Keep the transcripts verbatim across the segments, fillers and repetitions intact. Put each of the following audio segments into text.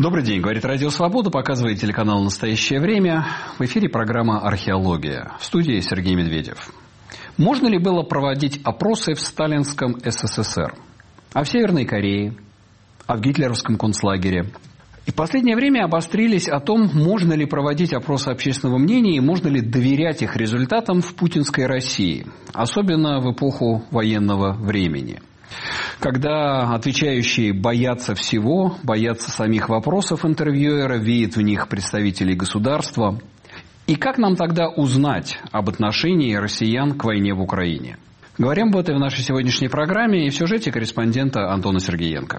Добрый день, говорит Радио Свобода, показывает телеканал «Настоящее время». В эфире программа «Археология». В студии Сергей Медведев. Можно ли было проводить опросы в сталинском СССР? А в Северной Корее? А в гитлеровском концлагере? И в последнее время обострились о том, можно ли проводить опросы общественного мнения и можно ли доверять их результатам в путинской России, особенно в эпоху военного времени. Когда отвечающие боятся всего, боятся самих вопросов интервьюера, видят в них представителей государства. И как нам тогда узнать об отношении россиян к войне в Украине? Говорим об этом в нашей сегодняшней программе и в сюжете корреспондента Антона Сергеенко.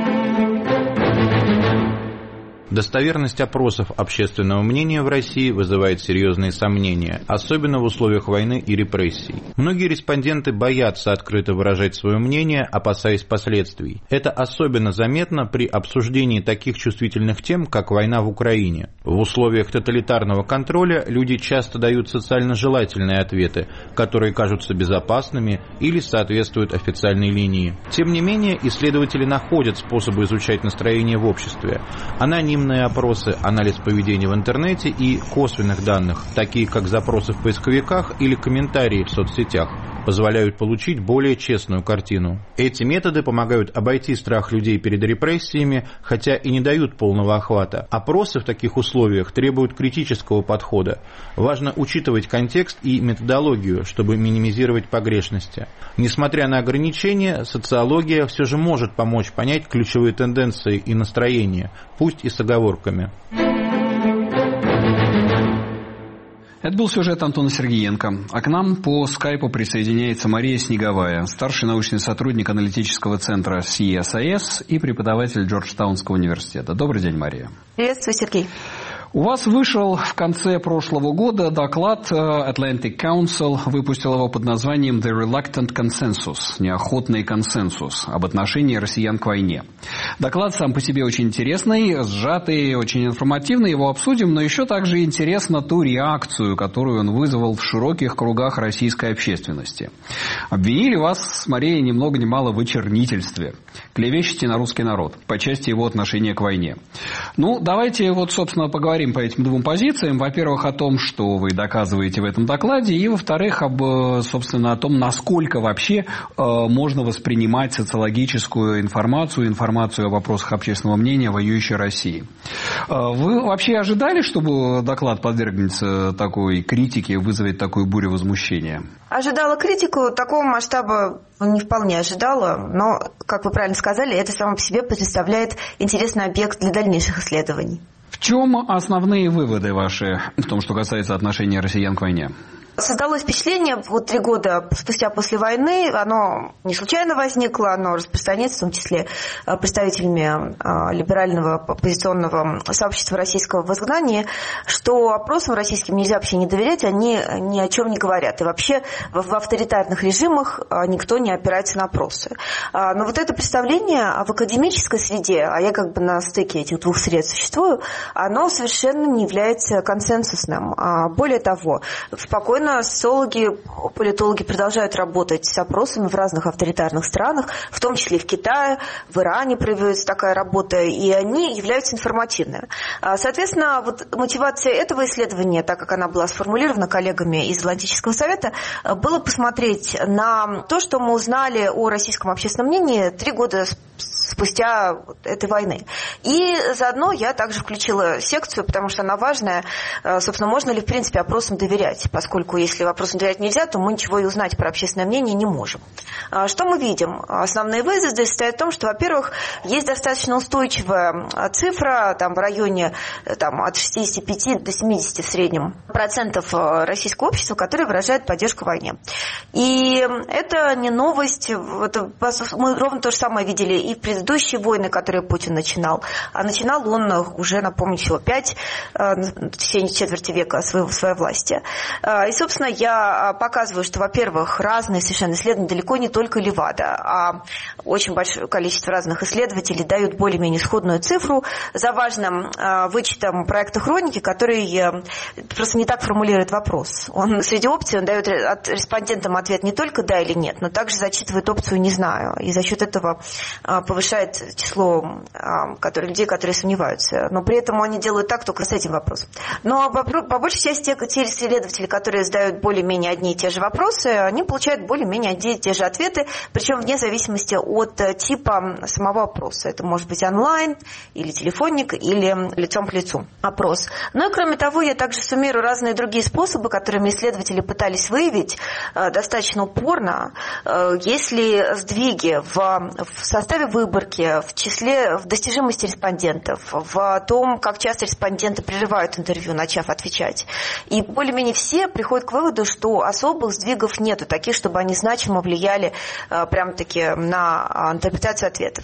Достоверность опросов общественного мнения в России вызывает серьезные сомнения, особенно в условиях войны и репрессий. Многие респонденты боятся открыто выражать свое мнение, опасаясь последствий. Это особенно заметно при обсуждении таких чувствительных тем, как война в Украине. В условиях тоталитарного контроля люди часто дают социально желательные ответы, которые кажутся безопасными или соответствуют официальной линии. Тем не менее, исследователи находят способы изучать настроение в обществе. Анонимные опросы, анализ поведения в интернете и косвенных данных, такие как запросы в поисковиках или комментарии в соцсетях, позволяют получить более честную картину. Эти методы помогают обойти страх людей перед репрессиями, хотя и не дают полного охвата. Опросы в таких условиях требуют критического подхода. Важно учитывать контекст и методологию, чтобы минимизировать погрешности. Несмотря на ограничения, социология все же может помочь понять ключевые тенденции и настроения, пусть и с оговорками. Это был сюжет Антона Сергеенко. А к нам по скайпу присоединяется Мария Снеговая, старший научный сотрудник аналитического центра си эс ай эс и преподаватель Джорджтаунского университета. Добрый день, Мария. Приветствую, Сергей. У вас вышел в конце прошлого года доклад Atlantic Council, выпустил его под названием «The Reluctant Consensus» – «Неохотный консенсус» об отношении россиян к войне. Доклад сам по себе очень интересный, сжатый, очень информативный, его обсудим, но еще также интересно ту реакцию, которую он вызвал в широких кругах российской общественности. Обвинили вас, Мария, ни много ни мало в очернительстве, клевещете на русский народ по части его отношения к войне. Ну, давайте вот, собственно, поговорим по этим двум позициям. Во-первых, о том, что вы доказываете в этом докладе, и, во-вторых, об, собственно, о том, насколько вообще э, можно воспринимать социологическую информацию, информацию о вопросах общественного мнения воюющей России. Э, вы вообще ожидали, чтобы доклад подвергнется такой критике, вызовет такую бурю возмущения? Ожидала критику, такого масштаба не вполне ожидала, но, как вы правильно сказали, это само по себе представляет интересный объект для дальнейших исследований. В чем основные выводы ваши в том, что касается отношения россиян к войне? Создалось впечатление, вот три года спустя после войны, оно не случайно возникло, оно распространяется, в том числе представителями либерального оппозиционного сообщества российского в изгнании, что опросам российским нельзя вообще не доверять, они ни о чем не говорят. И вообще в авторитарных режимах никто не опирается на опросы. Но вот это представление в академической среде, а я как бы на стыке этих двух сред существую, оно совершенно не является консенсусным. Более того, спокойно социологи, политологи продолжают работать с опросами в разных авторитарных странах, в том числе и в Китае, в Иране проводится такая работа, и они являются информативными. Соответственно, вот мотивация этого исследования, так как она была сформулирована коллегами из Атлантического совета, было посмотреть на то, что мы узнали о российском общественном мнении три года спустя этой войны. И заодно я также включила секцию, потому что она важная. Собственно, можно ли в принципе опросам доверять, поскольку если вопросам доверять нельзя, то мы ничего и узнать про общественное мнение не можем. Что мы видим? Основные выводы состоят в том, что, во-первых, есть достаточно устойчивая цифра, там, в районе там, от шестидесяти пяти до семидесяти в среднем процентов российского общества, которое выражает поддержку войне. И это не новость, это, мы ровно то же самое видели и в предыдущие войны, которые Путин начинал. А начинал он уже, напомню, всего пять, в течение четверти века своей, своей власти. И, собственно, я показываю, что, во-первых, разные совершенно исследования, далеко не только Левада, а очень большое количество разных исследователей дают более-менее сходную цифру за важным вычетом проекта «Хроники», который просто не так формулирует вопрос. Он среди опций он дает респондентам ответ не только «да» или «нет», но также зачитывает опцию «не знаю». И за счет этого повышает превышает число которые, людей, которые сомневаются. Но при этом они делают так только с этим вопросом. Но по, по большей части те исследователи, которые задают более-менее одни и те же вопросы, они получают более-менее одни и те же ответы, причем вне зависимости от типа самого опроса. Это может быть онлайн, или телефонник, или лицом к лицу опрос. Ну и кроме того, я также суммирую разные другие способы, которыми исследователи пытались выявить достаточно упорно, если сдвиги в, в составе выборки, в числе, в достижимости респондентов, в том, как часто респонденты прерывают интервью, начав отвечать. И более-менее все приходят к выводу, что особых сдвигов нету, таких, чтобы они значимо влияли прямо-таки на интерпретацию ответов.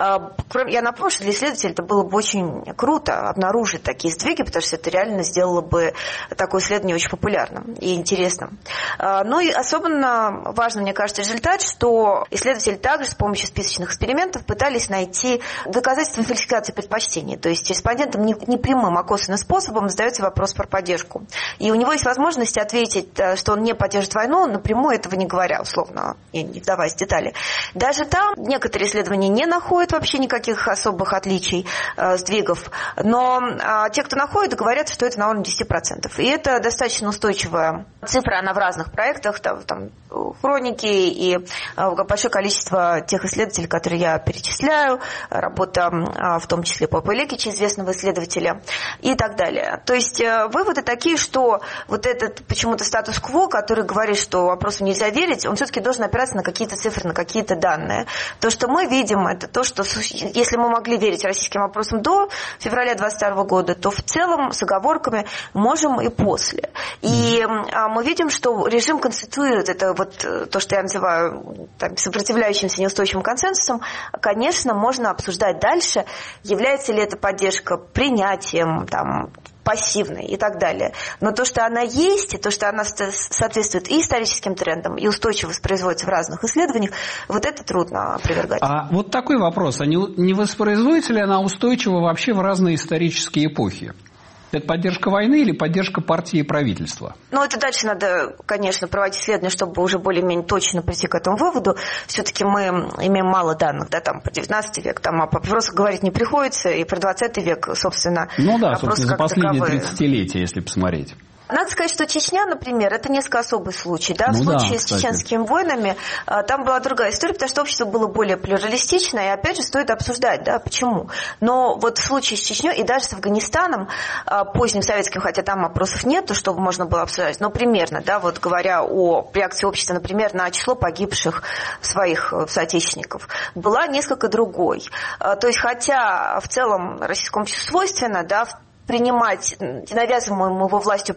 Я напомню, что для исследователей это было бы очень круто обнаружить такие сдвиги, потому что это реально сделало бы такое исследование очень популярным и интересным. Ну и особенно важно, мне кажется, результат, что исследователи также с помощью списочных экспериментов пытались найти доказательства фальсификации предпочтений. То есть респондентам не, не прямым, а косвенным способом задается вопрос про поддержку. И у него есть возможность ответить, что он не поддержит войну, напрямую этого не говоря, условно, не вдаваясь в детали. Даже там некоторые исследования не находят вообще никаких особых отличий, э, сдвигов, но э, те, кто находит, говорят, что это на уровне десять процентов. И это достаточно устойчивая цифра, она в разных проектах, там, там хроники и э, большое количество тех исследователей, которые я перечисляю, работа э, в том числе Попа Лекича, известного исследователя, и так далее. То есть э, выводы такие, что вот этот почему-то статус-кво, который говорит, что вопросу нельзя верить, он все-таки должен опираться на какие-то цифры, на какие-то данные. То, что мы видим, это то, что если мы могли верить российским вопросам до февраля двадцать второго года, то в целом с оговорками можем и после. И мы видим, что режим конституирует, это вот то, что я называю там, сопротивляющимся неустойчивым консенсусом, конечно, можно обсуждать дальше, является ли эта поддержка принятием, там, пассивной и так далее. Но то, что она есть, и то, что она соответствует и историческим трендам, и устойчиво воспроизводится в разных исследованиях, вот это трудно опровергать. А вот такой вопрос. А не, не воспроизводится ли она устойчиво вообще в разные исторические эпохи? Это поддержка войны или поддержка партии и правительства? Ну, это дальше надо, конечно, проводить исследования, чтобы уже более-менее точно прийти к этому выводу. Все-таки мы имеем мало данных, да, там, про девятнадцатый век, там, о вопросах говорить не приходится, и про двадцатый век, собственно, ну да, собственно, за последние тридцатилетия, если посмотреть. Надо сказать, что Чечня, например, это несколько особый случай. Да? В ну случае да, с чеченскими войнами там была другая история, потому что общество было более плюралистично, и опять же стоит обсуждать, да, почему. Но вот в случае с Чечней и даже с Афганистаном, поздним советским, хотя там опросов нету, чтобы можно было обсуждать, но примерно, да, вот говоря о реакции общества, например, на число погибших своих соотечественников, была несколько другой. То есть, хотя в целом российскому обществу свойственно, да, принимать навязываемую его властью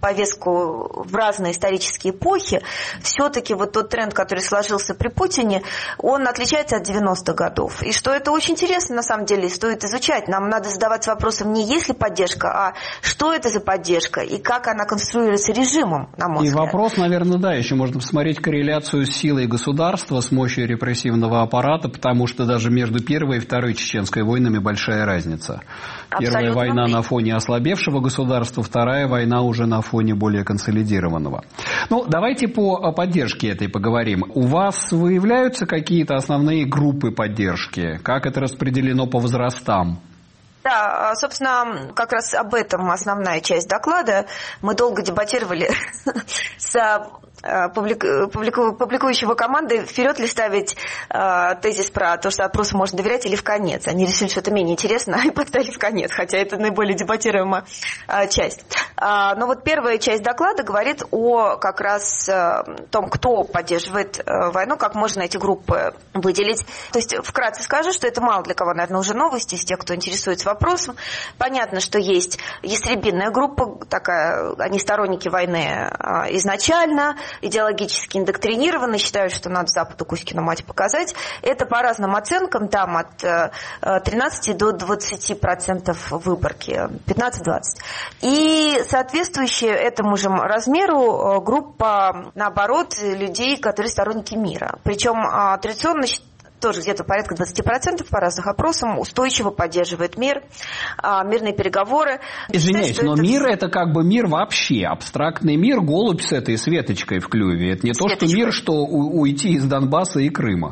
повестку в разные исторические эпохи, все-таки вот тот тренд, который сложился при Путине, он отличается от девяностых годов. И что это очень интересно, на самом деле, стоит изучать. Нам надо задаваться вопросом не есть ли поддержка, а что это за поддержка и как она конструируется режимом, на мой взгляд. И вопрос, наверное, да, еще можно посмотреть корреляцию с силой государства, с мощью репрессивного аппарата, потому что даже между Первой и Второй Чеченской войнами большая разница. Первая Абсолютно. Война на фоне ослабевшего государства, вторая война уже на фоне более консолидированного. Ну, давайте по поддержке этой поговорим. У вас выявляются какие-то основные группы поддержки? Как это распределено по возрастам? Да, собственно, как раз об этом основная часть доклада. Мы долго дебатировали с публикующего команды, вперед ли ставить э, тезис про то, что опросу можно доверять, или в конец. Они решили, что это менее интересно, и поставили в конец, хотя это наиболее дебатируемая э, часть. А, но вот первая часть доклада говорит о как раз э, том, кто поддерживает э, войну, как можно эти группы выделить. То есть вкратце скажу, что это мало для кого, наверное, уже новости, из тех, кто интересуется вопросом. Понятно, что есть ястребинная группа, такая, они сторонники войны э, изначально, идеологически индоктринированы, считают, что надо Западу Кузькину мать показать. Это по разным оценкам, там от тринадцати до двадцати процентов выборки, пятнадцать-двадцать. И соответствующая этому же размеру группа, наоборот, людей, которые сторонники мира. Причем традиционно тоже где-то порядка двадцати процентов по разным опросам устойчиво поддерживает мир, мирные переговоры. Извиняюсь, считаю, но это... мир – это как бы мир вообще, абстрактный мир, голубь с этой светочкой в клюве. Это не светочкой. То, что мир, что уйти из Донбасса и Крыма.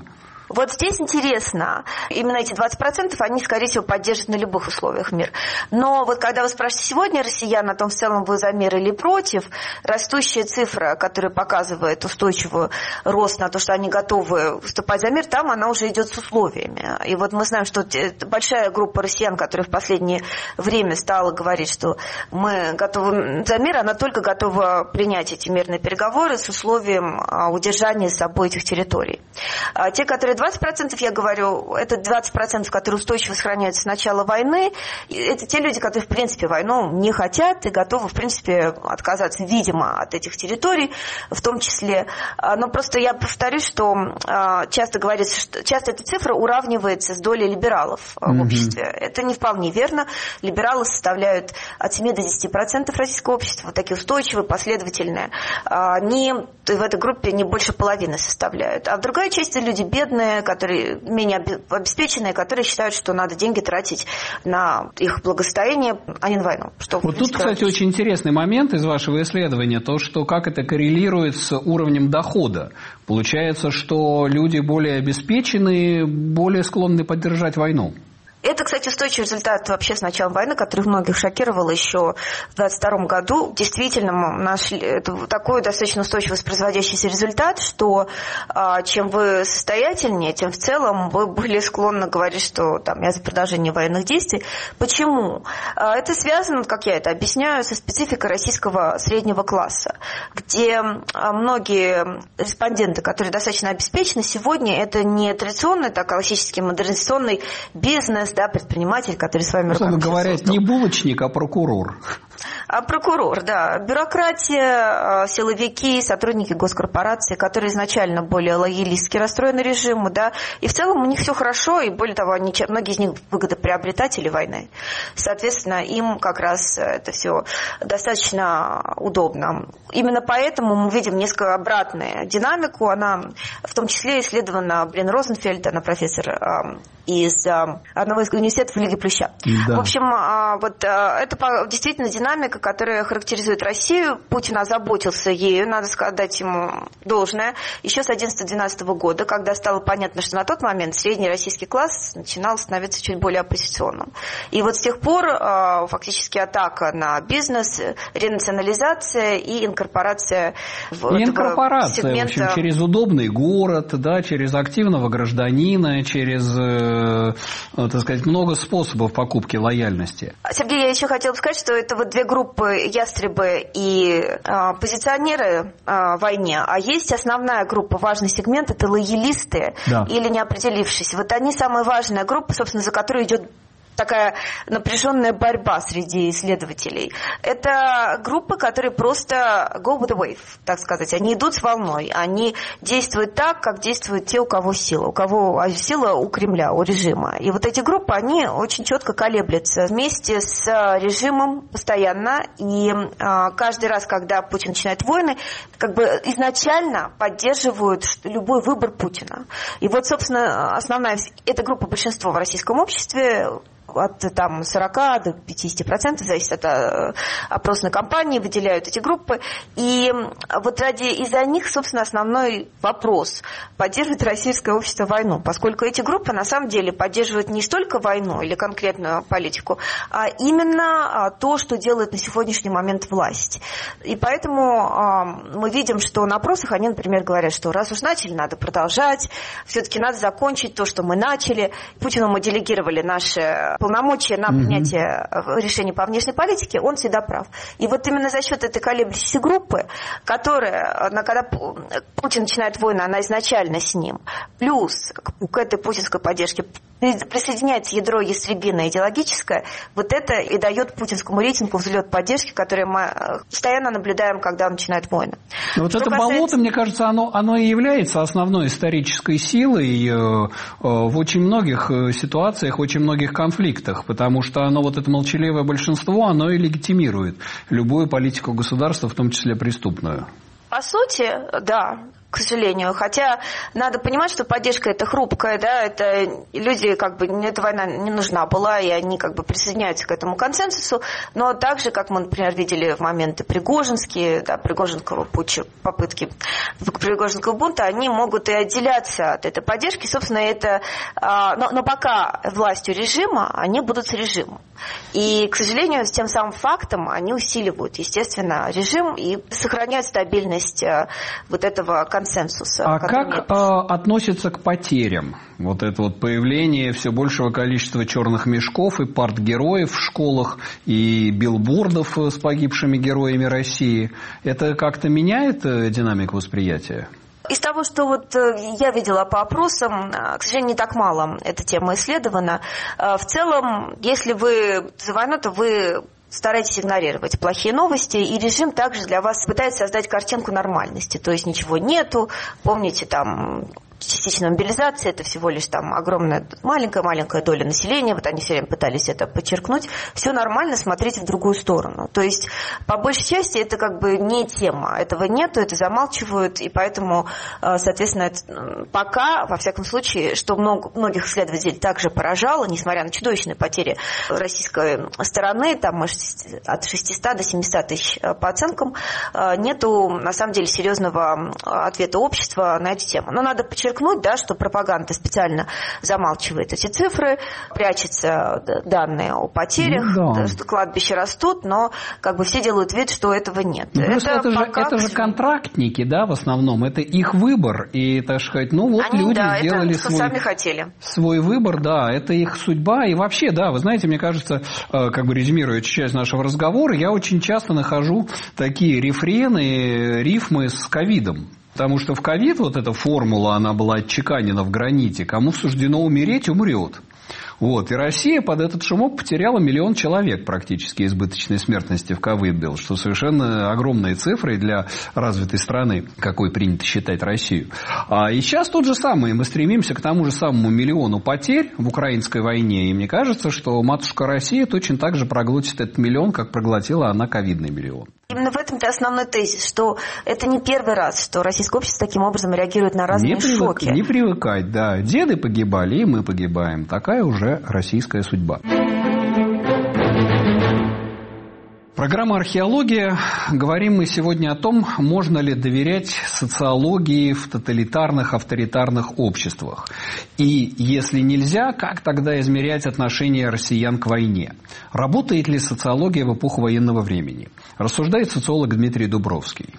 Вот здесь интересно, именно эти двадцать процентов, они, скорее всего, поддержат на любых условиях мир. Но вот когда вы спрашиваете сегодня россиян о том, в целом вы за мир или против, растущая цифра, которая показывает устойчивый рост на то, что они готовы выступать за мир, там она уже идет с условиями. И вот мы знаем, что большая группа россиян, которая в последнее время стала говорить, что мы готовы за мир, она только готова принять эти мирные переговоры с условием удержания с собой этих территорий. А те, которые двадцать процентов, я говорю, это двадцать процентов, которые устойчиво сохраняются с начала войны, это те люди, которые, в принципе, войну не хотят и готовы, в принципе, отказаться, видимо, от этих территорий, в том числе. Но просто я повторюсь, что часто говорится, что часто эта цифра уравнивается с долей либералов в mm-hmm. обществе. Это не вполне верно. Либералы составляют от семи до десяти процентов российского общества, вот такие устойчивые, последовательные. Они в этой группе не больше половины составляют. А в другая часть это люди бедные, которые менее обеспеченные, которые считают, что надо деньги тратить на их благосостояние, а не на войну. Что, вот тут, кстати, очень интересный момент из вашего исследования, то, что как это коррелирует с уровнем дохода. Получается, что люди более обеспеченные, более склонны поддержать войну. Это, кстати, устойчивый результат вообще с начала войны, который многих шокировал еще в двадцать втором году. Действительно, мы нашли это такой достаточно устойчиво воспроизводящийся результат, что а, чем вы состоятельнее, тем в целом вы более склонны говорить, что там, я за продолжение военных действий. Почему? А, это связано, как я это объясняю, со спецификой российского среднего класса, где а, многие респонденты, которые достаточно обеспечены, сегодня это не традиционный, так, классический модернизационный бизнес, да, предприниматель, который с вами руками говоря, не булочник, а прокурор. А прокурор, да. Бюрократия, силовики, сотрудники госкорпорации, которые изначально более лоялистски расстроены режиму, да, и в целом у них все хорошо, и более того, они, многие из них выгодоприобретатели войны. Соответственно, им как раз это все достаточно удобно. Именно поэтому мы видим несколько обратную динамику. Она в том числе исследована Блин Розенфельд, она профессор из одного из университетов Лиги Плюща. Да. В общем, вот это действительно динамика, которая характеризует Россию. Путин озаботился ею, надо сказать ему должное, еще с одиннадцатого-двенадцатого года, когда стало понятно, что на тот момент средний российский класс начинал становиться чуть более оппозиционным. И вот с тех пор фактически атака на бизнес, ренационализация и инкорпорация в и инкорпорация, сегмента. В общем, через удобный город, да, через активного гражданина, через, э, так сказать, много способов покупки лояльности. Сергей, я еще хотела бы сказать, что это вот две группы ястребы и э, позиционеры э, в войне, а есть основная группа, важный сегмент, это лоялисты, да, или неопределившиеся. Вот они самая важная группа, собственно, за которой идет такая напряженная борьба среди исследователей. Это группы, которые просто go with the wave, так сказать. Они идут с волной, они действуют так, как действуют те, у кого сила. У кого сила у Кремля, у режима. И вот эти группы, они очень четко колеблются вместе с режимом постоянно. И а, каждый раз, когда Путин начинает войны, как бы изначально поддерживают любой выбор Путина. И вот, собственно, основная эта группа большинства в российском обществе, от там, сорока до пятидесяти процентов, зависит от а, опросной кампании, выделяют эти группы. И вот ради из-за них, собственно, основной вопрос: поддерживает российское общество войну? Поскольку эти группы на самом деле поддерживают не столько войну или конкретную политику, а именно а, то, что делает на сегодняшний момент власть. И поэтому а, мы видим, что на опросах они, например, говорят, что раз уж начали, надо продолжать, все-таки надо закончить то, что мы начали. Путину мы делегировали наши полномочия на принятие mm-hmm. решений по внешней политике, он всегда прав. И вот именно за счет этой колеблющейся группы, которая, когда Путин начинает войну, она изначально с ним, плюс к этой путинской поддержке присоединяется ядро ястребиное идеологическое, вот это и дает путинскому рейтингу взлет поддержки, который мы постоянно наблюдаем, когда он начинает войну. Но вот это касается... болото, мне кажется, оно, оно и является основной исторической силой э, э, в очень многих ситуациях, в очень многих конфликтах, потому что оно, вот это молчаливое большинство, оно и легитимирует любую политику государства, в том числе преступную. По сути, да. к сожалению. Хотя надо понимать, что поддержка это хрупкая, да, это люди, как бы, эта война не нужна была, и они как бы присоединяются к этому консенсусу, но так же, как мы, например, видели в моменты Пригожинские, да, Пригожинского путча, попытки Пригожинского бунта, они могут и отделяться от этой поддержки, собственно, это, но, но пока властью режима, они будут с режимом. И, к сожалению, с тем самым фактом они усиливают, естественно, режим и сохраняют стабильность вот этого консенсуса. А как а, относится к потерям? Вот это вот появление все большего количества черных мешков и партгероев в школах, и билбордов с погибшими героями России. Это как-то меняет динамику восприятия? Из того, что вот я видела по опросам, к сожалению, не так мало эта тема исследована. В целом, если вы за войну, то вы старайтесь игнорировать плохие новости, и режим также для вас пытается создать картинку нормальности. То есть ничего нету, помните, там частичная мобилизация, это всего лишь там огромная, маленькая-маленькая доля населения, вот они все время пытались это подчеркнуть, все нормально, смотрите в другую сторону. То есть, по большей части, это как бы не тема, этого нету, это замалчивают, и поэтому, соответственно, это, пока, во всяком случае, что много, многих исследователей также поражало, несмотря на чудовищные потери российской стороны, там от шестисот до семисот тысяч по оценкам, нету, на самом деле, серьезного ответа общества на эту тему. Но надо подчеркнуть, да, что пропаганда специально замалчивает эти цифры, прячутся данные о потерях, ну, да. Что кладбища растут, но как бы все делают вид, что этого нет. Ну, это, это, же, это же контрактники, да, в основном, это их выбор, и, так сказать, ну вот Они, люди да, сделали это, свой, сами хотели. свой выбор, да, это их судьба, и вообще, да, вы знаете, мне кажется, как бы резюмируя часть нашего разговора, я очень часто нахожу такие рефрены, рифмы с ковидом. Потому что в ковид вот эта формула, она была отчеканена в граните. Кому суждено умереть, умрет. Вот. И Россия под этот шумок потеряла миллион человек практически избыточной смертности в ковид был, что совершенно огромные цифры для развитой страны, какой принято считать Россию. А и сейчас тот же самый. Мы стремимся к тому же самому миллиону потерь в украинской войне. И мне кажется, что матушка Россия точно так же проглотит этот миллион, как проглотила она ковидный миллион. Именно в этом-то основной тезис, что это не первый раз, что российское общество таким образом реагирует на разные не привык, шоки. Не привыкать, да. Деды погибали, и мы погибаем. Такая уже российская судьба. Программа «Археология». Говорим мы сегодня о том, можно ли доверять социологии в тоталитарных, авторитарных обществах. И если нельзя, как тогда измерять отношение россиян к войне? Работает ли социология в эпоху военного времени? Рассуждает социолог Дмитрий Дубровский.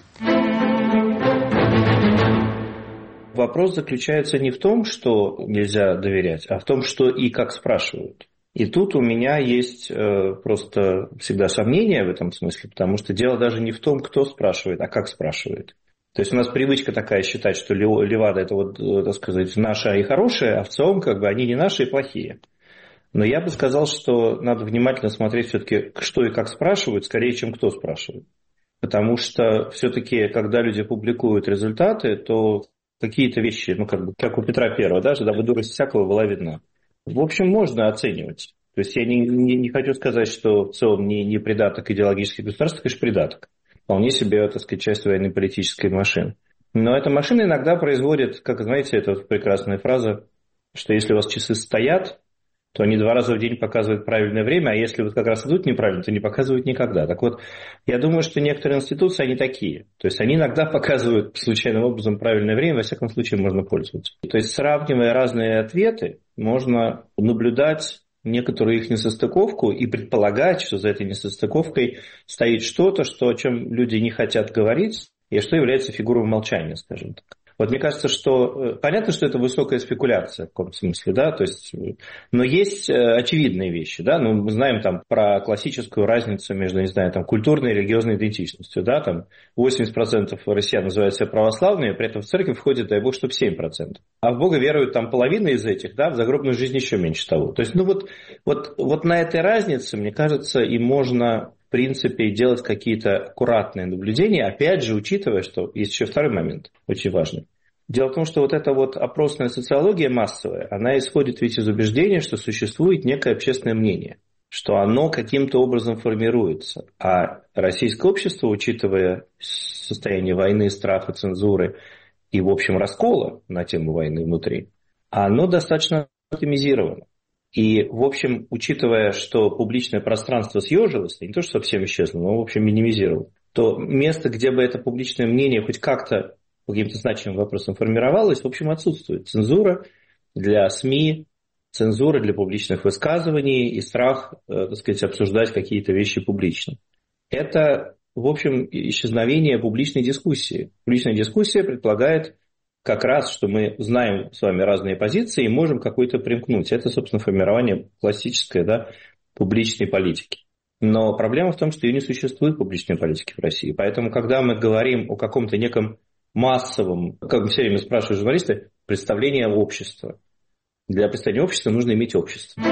Вопрос заключается не в том, что нельзя доверять, а в том, что и как спрашивают. И тут у меня есть э, просто всегда сомнения в этом смысле, потому что дело даже не в том, кто спрашивает, а как спрашивает. То есть у нас привычка такая считать, что Левада это вот, так сказать, наша и хорошая, а в целом как бы они не наши и плохие. Но я бы сказал, что надо внимательно смотреть все-таки, что и как спрашивают, скорее, чем кто спрашивает. Потому что все-таки, когда люди публикуют результаты, то какие-то вещи, ну как бы, как у Петра Первого, да, когда бы дурость всякого была видна. В общем, можно оценивать. То есть я не, не, не хочу сказать, что в целом не, не придаток идеологических государств, конечно, придаток. Вполне себе, так сказать, часть военно-политической машины. Но эта машина иногда производит, как знаете, это вот прекрасная фраза, что если у вас часы стоят, то они два раза в день показывают правильное время, а если вот как раз идут неправильно, то не показывают никогда. Так вот, я думаю, что некоторые институции, они такие. То есть они иногда показывают случайным образом правильное время, во всяком случае можно пользоваться. То есть сравнивая разные ответы, можно наблюдать некоторую их несостыковку и предполагать, что за этой несостыковкой стоит что-то, что, о чем люди не хотят говорить, и что является фигурой молчания, скажем так. Вот мне кажется, что понятно, что это высокая спекуляция в каком-то смысле, да, то есть, но есть очевидные вещи, да, ну, мы знаем там про классическую разницу между, не знаю, там, культурной и религиозной идентичностью, да, там восемьдесят процентов россиян называют себя православными, при этом в церковь входит, дай бог, чтобы семь процентов, а в Бога веруют там половина из этих, да, в загробную жизнь еще меньше того. То есть, ну вот, вот, вот на этой разнице, мне кажется, и можно, в принципе, делать какие-то аккуратные наблюдения, опять же, учитывая, что есть еще второй момент, очень важный. Дело в том, что вот эта вот опросная социология массовая, она исходит ведь из убеждения, что существует некое общественное мнение, что оно каким-то образом формируется. А российское общество, учитывая состояние войны, страха, цензуры и, в общем, раскола на тему войны внутри, оно достаточно атомизировано. И, в общем, учитывая, что публичное пространство съежилось, не то, что совсем исчезло, но, в общем, минимизировалось, то место, где бы это публичное мнение хоть как-то по каким-то значимым вопросам формировалось, в общем, отсутствует. Цензура для СМИ, цензура для публичных высказываний и страх, так сказать, обсуждать какие-то вещи публично. Это, в общем, исчезновение публичной дискуссии. Публичная дискуссия предполагает как раз, что мы знаем с вами разные позиции и можем какой-то примкнуть. Это, собственно, формирование классической, да, публичной политики. Но проблема в том, что ее не существует публичной политики в России. Поэтому, когда мы говорим о каком-то неком массовом, как все время спрашивают журналисты, представлении общества. Для представления общества нужно иметь общество.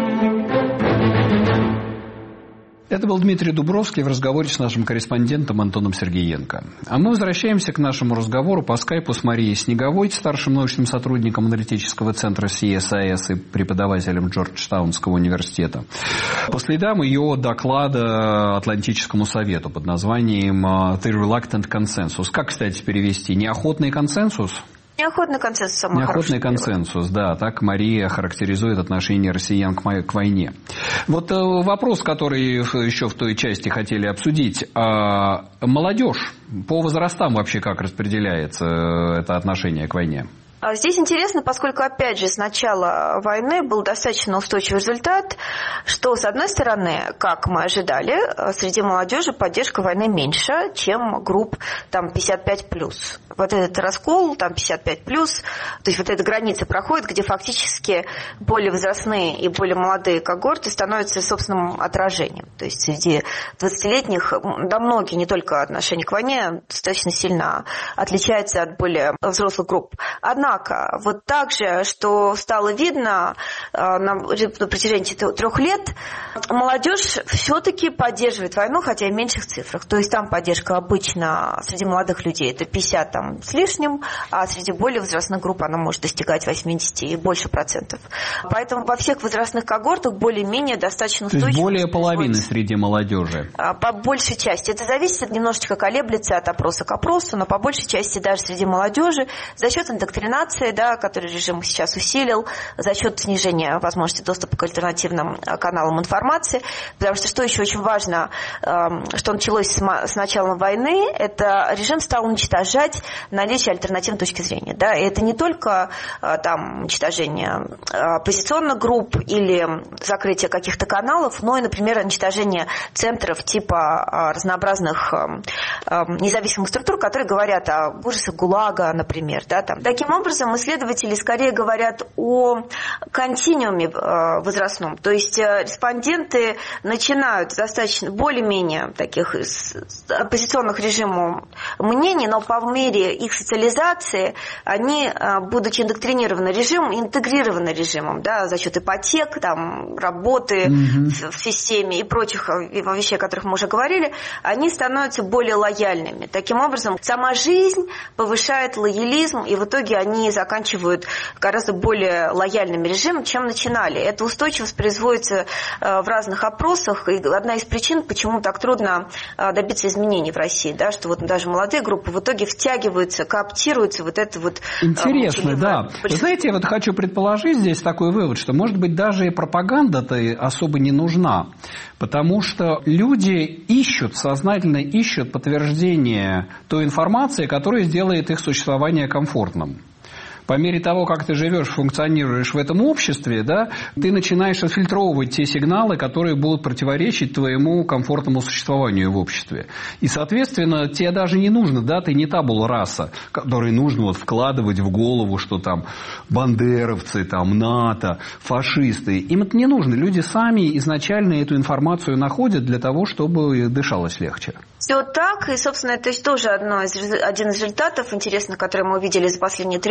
Это был Дмитрий Дубровский в разговоре с нашим корреспондентом Антоном Сергеенко. А мы возвращаемся к нашему разговору по скайпу с Марией Снеговой, старшим научным сотрудником аналитического центра си эс ай эс и преподавателем Джорджтаунского университета. По следам ее доклада Атлантическому совету под названием «The Reluctant Consensus». Как, кстати, перевести? «Неохотный консенсус»? Неохотный консенсус. Самый Неохотный консенсус, да, так Мария характеризует отношение россиян к, к войне. Вот э, вопрос, который еще в той части хотели обсудить. А молодежь по возрастам вообще как распределяется это отношение к войне? Здесь интересно, поскольку, опять же, с начала войны был достаточно устойчивый результат, что, с одной стороны, как мы ожидали, среди молодежи поддержка войны меньше, чем групп там, пятьдесят пять плюс. Вот этот раскол, там пятьдесят пять плюс, то есть вот эта граница проходит, где фактически более возрастные и более молодые когорты становятся собственным отражением. То есть среди двадцатилетних, да, многие, не только отношение к войне, достаточно сильно отличаются от более взрослых групп. Однако, Однако, вот так же, что стало видно на протяжении трех лет, молодежь все-таки поддерживает войну, хотя и в меньших цифрах. То есть там поддержка обычно среди молодых людей это пятьдесят там, с лишним, а среди более возрастных групп она может достигать восемьдесят и больше процентов. Поэтому во всех возрастных когортах более-менее достаточно устойчиво. То есть более половины среди молодежи? По большей части. Это зависит, немножечко колеблется от опроса к опросу, но по большей части даже среди молодежи за счет индоктринации, да, который режим сейчас усилил, за счет снижения возможности доступа к альтернативным каналам информации. Потому что, что еще очень важно, что началось с начала войны, это режим стал уничтожать наличие альтернативной точки зрения. Да, и это не только там, уничтожение оппозиционных групп или закрытие каких-то каналов, но и, например, уничтожение центров типа разнообразных независимых структур, которые говорят о ужасах ГУЛАГа, например. Да, там. Таким образом, исследователи скорее говорят о континууме возрастном. То есть респонденты начинают достаточно более-менее таких оппозиционных режиму мнений, но по мере их социализации они, будучи индоктринированы режимом, интегрированы режимом, да, за счет ипотек, там, работы mm-hmm. в, в системе и прочих вещей, о которых мы уже говорили, они становятся более лояльными. Таким образом, сама жизнь повышает лоялизм, и в итоге они заканчивают гораздо более лояльным режимом, чем начинали. Эта устойчивость производится в разных опросах, и одна из причин, почему так трудно добиться изменений в России, да, что вот даже молодые группы в итоге втягиваются, кооптируются вот это вот... Интересно, да. Вы знаете, я вот хочу предположить здесь такой вывод, что, может быть, даже и пропаганда-то особо не нужна, потому что люди ищут, сознательно ищут подтверждение той информации, которая сделает их существование комфортным. По мере того, как ты живешь, функционируешь в этом обществе, да, ты начинаешь отфильтровывать те сигналы, которые будут противоречить твоему комфортному существованию в обществе. И, соответственно, тебе даже не нужно, да, ты не табула раса, который нужно вот вкладывать в голову, что там бандеровцы, там НАТО, фашисты. Им это не нужно. Люди сами изначально эту информацию находят для того, чтобы дышалось легче. Все так, и, собственно, это тоже одно из, один из результатов интересных, которые мы увидели за последние три года.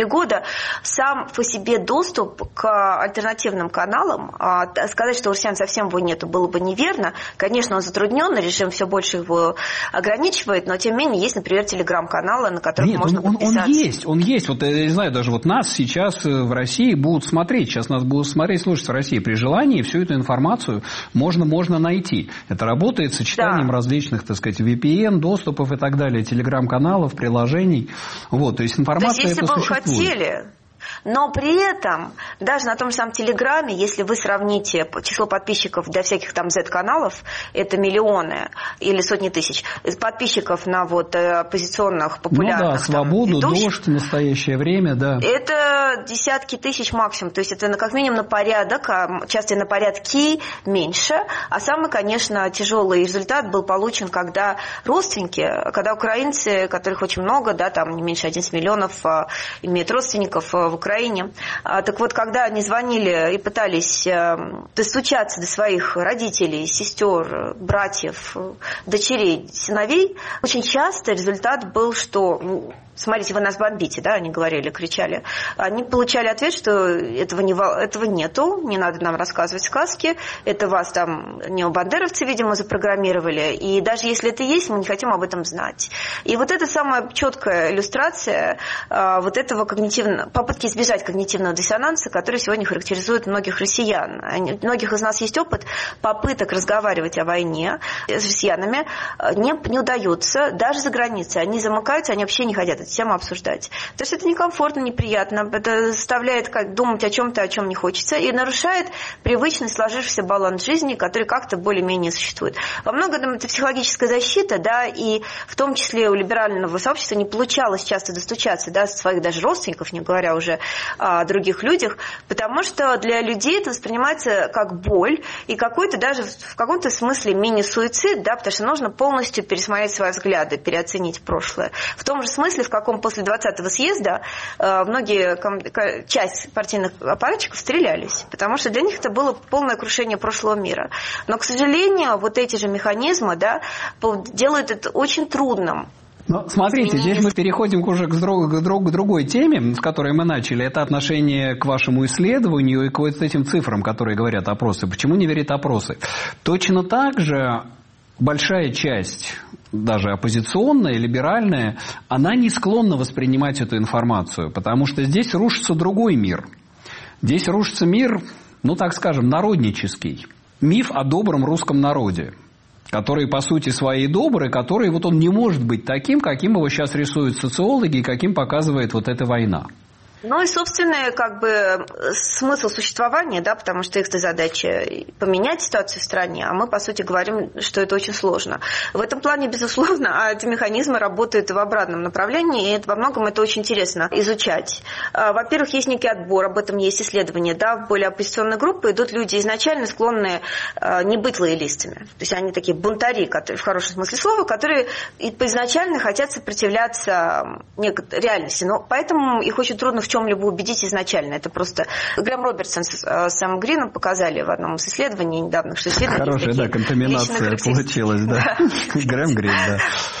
сам по себе доступ к альтернативным каналам, сказать, что у россиян совсем его нету, было бы неверно. Конечно, он затруднен, режим все больше его ограничивает, но тем не менее есть, например, телеграм-каналы, на которых Нет, можно он, подписаться. Он есть, он есть. Вот я не знаю, даже вот нас сейчас в России будут смотреть, сейчас нас будут смотреть, слушать в России. При желании всю эту информацию можно, можно найти. Это работает с сочетанием да. различных, так сказать, ви пи эн, доступов и так далее, телеграм-каналов, приложений. Вот, то есть информация то есть, если это бы существует. Хотели... Но при этом, даже на том же самом Телеграме, если вы сравните число подписчиков для всяких там зет-каналов, это миллионы или сотни тысяч, подписчиков на вот оппозиционных, популярных... Ну да, «Свободу», там, «Дождь», «Настоящее время», да. Это десятки тысяч максимум, то есть это как минимум на порядок, а часто и на порядки меньше. А самый, конечно, тяжелый результат был получен, когда родственники, когда украинцы, которых очень много, да, там не меньше одиннадцати миллионов, имеют родственников в Украине. Так вот, когда они звонили и пытались достучаться до своих родителей, сестер, братьев, дочерей, сыновей, очень часто результат был, что... Смотрите, вы нас бомбите, да, они говорили, кричали. Они получали ответ, что этого, не, этого нету, не надо нам рассказывать сказки, это вас там необандеровцы, видимо, запрограммировали, и даже если это есть, мы не хотим об этом знать. И вот это самая четкая иллюстрация а, вот этого когнитивного, попытки избежать когнитивного диссонанса, который сегодня характеризует многих россиян. Они, у многих из нас есть опыт попыток разговаривать о войне с россиянами, не, не удается, даже за границей. Они замыкаются, они вообще не хотят эту тему обсуждать. То есть это некомфортно, неприятно, это заставляет как, думать о чем-то, о чем не хочется, и нарушает привычный сложившийся баланс жизни, который как-то более-менее существует. Во многом это психологическая защита, да, и в том числе у либерального сообщества не получалось часто достучаться до своих даже родственников, не говоря уже о других людях, потому что для людей это воспринимается как боль и какой-то даже в каком-то смысле мини-суицид, да, потому что нужно полностью пересмотреть свои взгляды, переоценить прошлое. В том же смысле, в каком после двадцатого съезда многие, часть партийных аппаратчиков стрелялись, потому что для них это было полное крушение прошлого мира. Но, к сожалению, вот эти же механизмы, да, делают это очень трудным. Ну, смотрите, здесь мы переходим уже к, друг, к, друг, к другой теме, с которой мы начали. Это отношение к вашему исследованию и к вот этим цифрам, которые говорят опросы. Почему не верят опросы? Точно так же большая часть, даже оппозиционная, либеральная, она не склонна воспринимать эту информацию, потому что здесь рушится другой мир. Здесь рушится мир, ну так скажем, народнический. Миф о добром русском народе, который по сути своей добрый, который вот он не может быть таким, каким его сейчас рисуют социологи и каким показывает вот эта война. Ну и, собственно, как бы смысл существования, да, потому что их задача поменять ситуацию в стране, а мы, по сути, говорим, что это очень сложно. В этом плане, безусловно, эти механизмы работают в обратном направлении, и это, во многом это очень интересно изучать. Во-первых, есть некий отбор, об этом есть исследования, да, в более оппозиционные группы идут люди изначально склонные не быть лоялистами. То есть они такие бунтари, которые, в хорошем смысле слова, которые изначально хотят сопротивляться реальности, но поэтому их очень трудно в чем-либо убедить изначально. Это просто... Грэм Робертсон с Сэмом Грином показали в одном из исследований недавних, что исследования... Хорошая, да, контаминация получилась, да. Грэм Грин, да.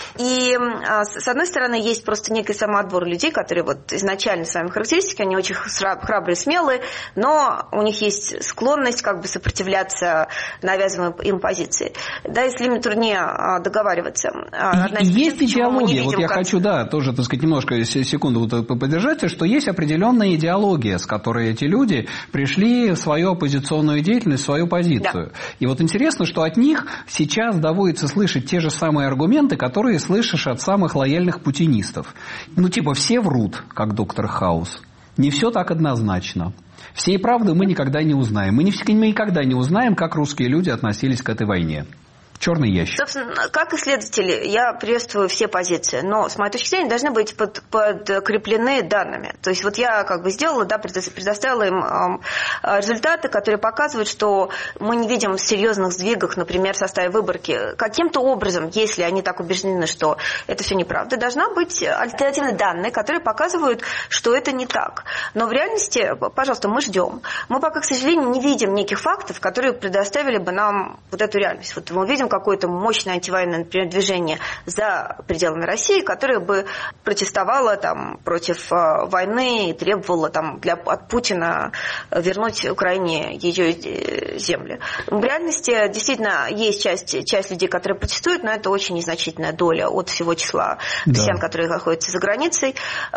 И, с одной стороны, есть просто некий самоотбор людей, которые вот изначально своими характеристиками, они очень храбрые, смелые, но у них есть склонность как бы сопротивляться навязываемой им позиции. Да, и с ними труднее договариваться. И, и есть идеология, вот я как... хочу, да, тоже, так сказать, немножко секунду вот поддержать, что есть определенная идеология, с которой эти люди пришли в свою оппозиционную деятельность, в свою позицию. Да. И вот интересно, что от них сейчас доводится слышать те же самые аргументы, которые слышишь от самых лояльных путинистов. Ну, типа, все врут, как доктор Хаус. Не все так однозначно. Всей правды мы никогда не узнаем. Мы, не, мы никогда не узнаем, как русские люди относились к этой войне. Черный ящик. Собственно, как исследователи, я приветствую все позиции, но, с моей точки зрения, должны быть под, подкреплены данными. То есть, вот я как бы сделала, да, предоставила им э, результаты, которые показывают, что мы не видим серьезных сдвигов, например, в составе выборки. Каким-то образом, если они так убеждены, что это все неправда, должна быть альтернативные данные, которые показывают, что это не так. Но в реальности, пожалуйста, мы ждем. Мы пока, к сожалению, не видим неких фактов, которые предоставили бы нам вот эту реальность. Вот мы видим какое-то мощное антивоенное, например, движение за пределами России, которое бы протестовало там, против войны и требовало там, для, от Путина вернуть Украине ее земли. В реальности действительно есть часть, часть людей, которые протестуют, но это очень незначительная доля от всего числа россиян, да. которые находятся за границей.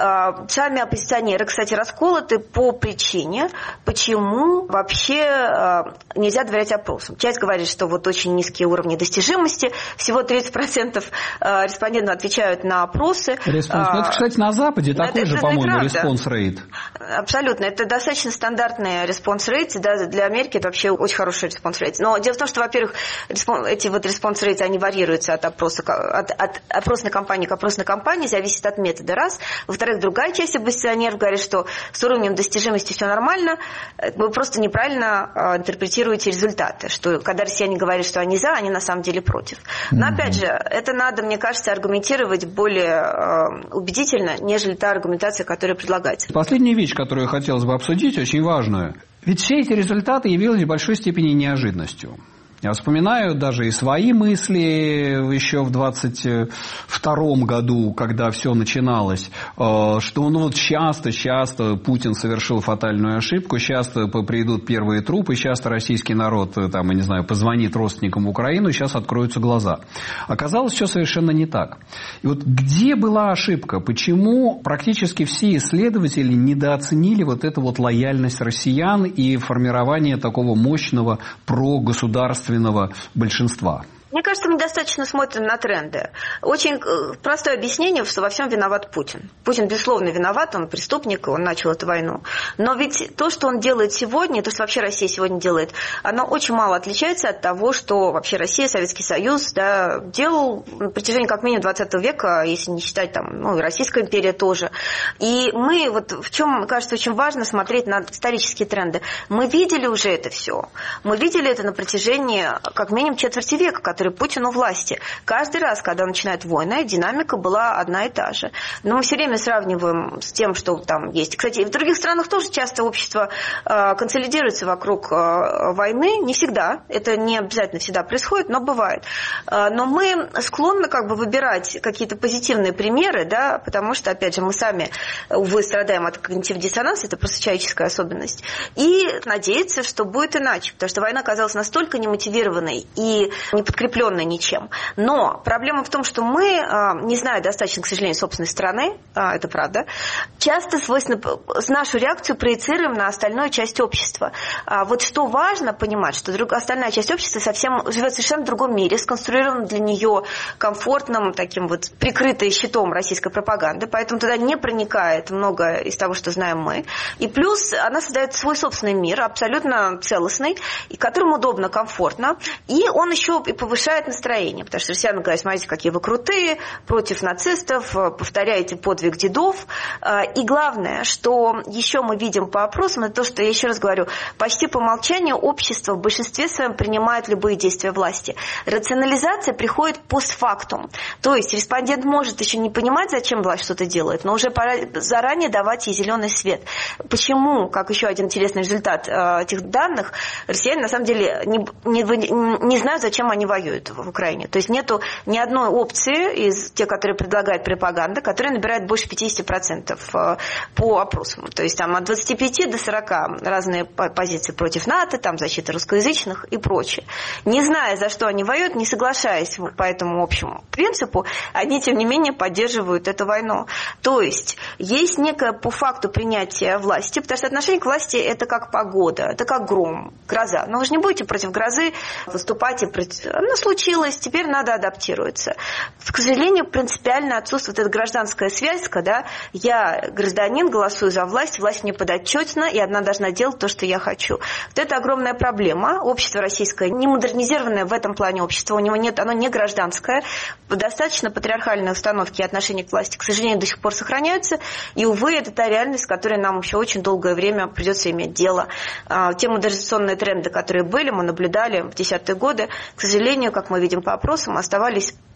Сами оппозиционеры, кстати, расколоты по причине, почему вообще нельзя доверять опросам. Часть говорит, что вот очень низкие уровни достижимости, всего тридцать процентов респондентов отвечают на опросы. Респонс, ну, это, кстати, на Западе такой это, же, это, по-моему, респонс-рейт. Абсолютно. Это достаточно стандартный респонс-рейт. Да, для Америки это вообще очень хороший респонс-рейт. Но дело в том, что, во-первых, эти вот респонс-рейты, они варьируются от, опроса, от, от опросной кампании к опросной кампании, зависит от метода, раз. Во-вторых, другая часть оппозиционеров говорит, что с уровнем достижимости все нормально, вы просто неправильно э, интерпретируете результаты, что когда россияне говорят, что они за, они на самом деле против. Но, опять же, это надо, мне кажется, аргументировать более э, убедительно, нежели та аргументация, которая предлагается. Последняя вещь, которую хотелось бы обсудить, очень важную. Ведь все эти результаты явились в большой степени неожиданностью. Я вспоминаю даже и свои мысли еще в двадцать втором году, когда все начиналось, что ну вот часто-часто Путин совершил фатальную ошибку, часто придут первые трупы, часто российский народ, там, я не знаю, позвонит родственникам в Украину, сейчас откроются глаза. Оказалось, все совершенно не так. И вот где была ошибка? Почему практически все исследователи недооценили вот эту вот лояльность россиян и формирование такого мощного прогосударственного большинства? Мне кажется, мы достаточно смотрим на тренды. Очень простое объяснение, что во всем виноват Путин. Путин, безусловно, виноват, он преступник, он начал эту войну. Но ведь то, что он делает сегодня, то, что вообще Россия сегодня делает, оно очень мало отличается от того, что вообще Россия, Советский Союз, да, делал на протяжении как минимум двадцатого века, если не считать там, ну, и Российская империя тоже. И мы, вот в чем, мне кажется, очень важно смотреть на исторические тренды. Мы видели уже это все. Мы видели это на протяжении как минимум четверти века, который Путин у власти. Каждый раз, когда начинает война, динамика была одна и та же. Но мы все время сравниваем с тем, что там есть. Кстати, в других странах тоже часто общество э, консолидируется вокруг э, войны. Не всегда. Это не обязательно всегда происходит, но бывает. Э, но мы склонны как бы выбирать какие-то позитивные примеры, да, потому что, опять же, мы сами, увы, страдаем от когнитивного диссонанса, это просто человеческая особенность. И надеяться, что будет иначе. Потому что война оказалась настолько немотивированной и не подкрепленной ничем. Но проблема в том, что мы, не зная достаточно, к сожалению, собственной страны, это правда, часто свойственно нашу реакцию проецируем на остальную часть общества. Вот что важно понимать, что остальная часть общества совсем живет в совершенно другом мире, сконструирован для нее комфортным, таким вот прикрытым щитом российской пропаганды, поэтому туда не проникает много из того, что знаем мы. И плюс она создает свой собственный мир, абсолютно целостный, и которым удобно, комфортно, и он еще и повышает настроение, потому что россияне говорят, смотрите, какие вы крутые, против нацистов, повторяете подвиг дедов. И главное, что еще мы видим по опросам, это то, что я еще раз говорю, почти по умолчанию общество в большинстве своем принимает любые действия власти. Рационализация приходит постфактум. То есть респондент может еще не понимать, зачем власть что-то делает, но уже пора заранее давать ей зеленый свет. Почему, как еще один интересный результат этих данных, россияне на самом деле не, не, не знают, зачем они воюют в Украине. То есть нету ни одной опции из тех, которые предлагает пропаганда, которая набирает больше пятьдесят процентов по опросам. То есть там от двадцати пяти до сорока разные позиции против НАТО, там защита русскоязычных и прочее. Не зная, за что они воюют, не соглашаясь по этому общему принципу, они, тем не менее, поддерживают эту войну. То есть есть некое по факту принятие власти, потому что отношение к власти – это как погода, это как гром, гроза. Но вы же не будете против грозы выступать и против... Она случилась, теперь надо адаптироваться. К сожалению, принципиально отсутствует эта гражданская связь, когда я гражданин, голосую за власть, власть мне подотчетна, и она должна делать то, что я хочу. Вот это огромная проблема. Общество российское не модернизированное в этом плане общество, у него нет, оно не гражданское. Достаточно патриархальные установки и отношения к власти, к сожалению, до сих пор сохраняются, и, увы, это та реальность, с которой нам еще очень долгое время придется иметь дело. Те модернизационные тренды, которые были, мы наблюдали в десятые годы, к сожалению, как мы видим по опросам, оставались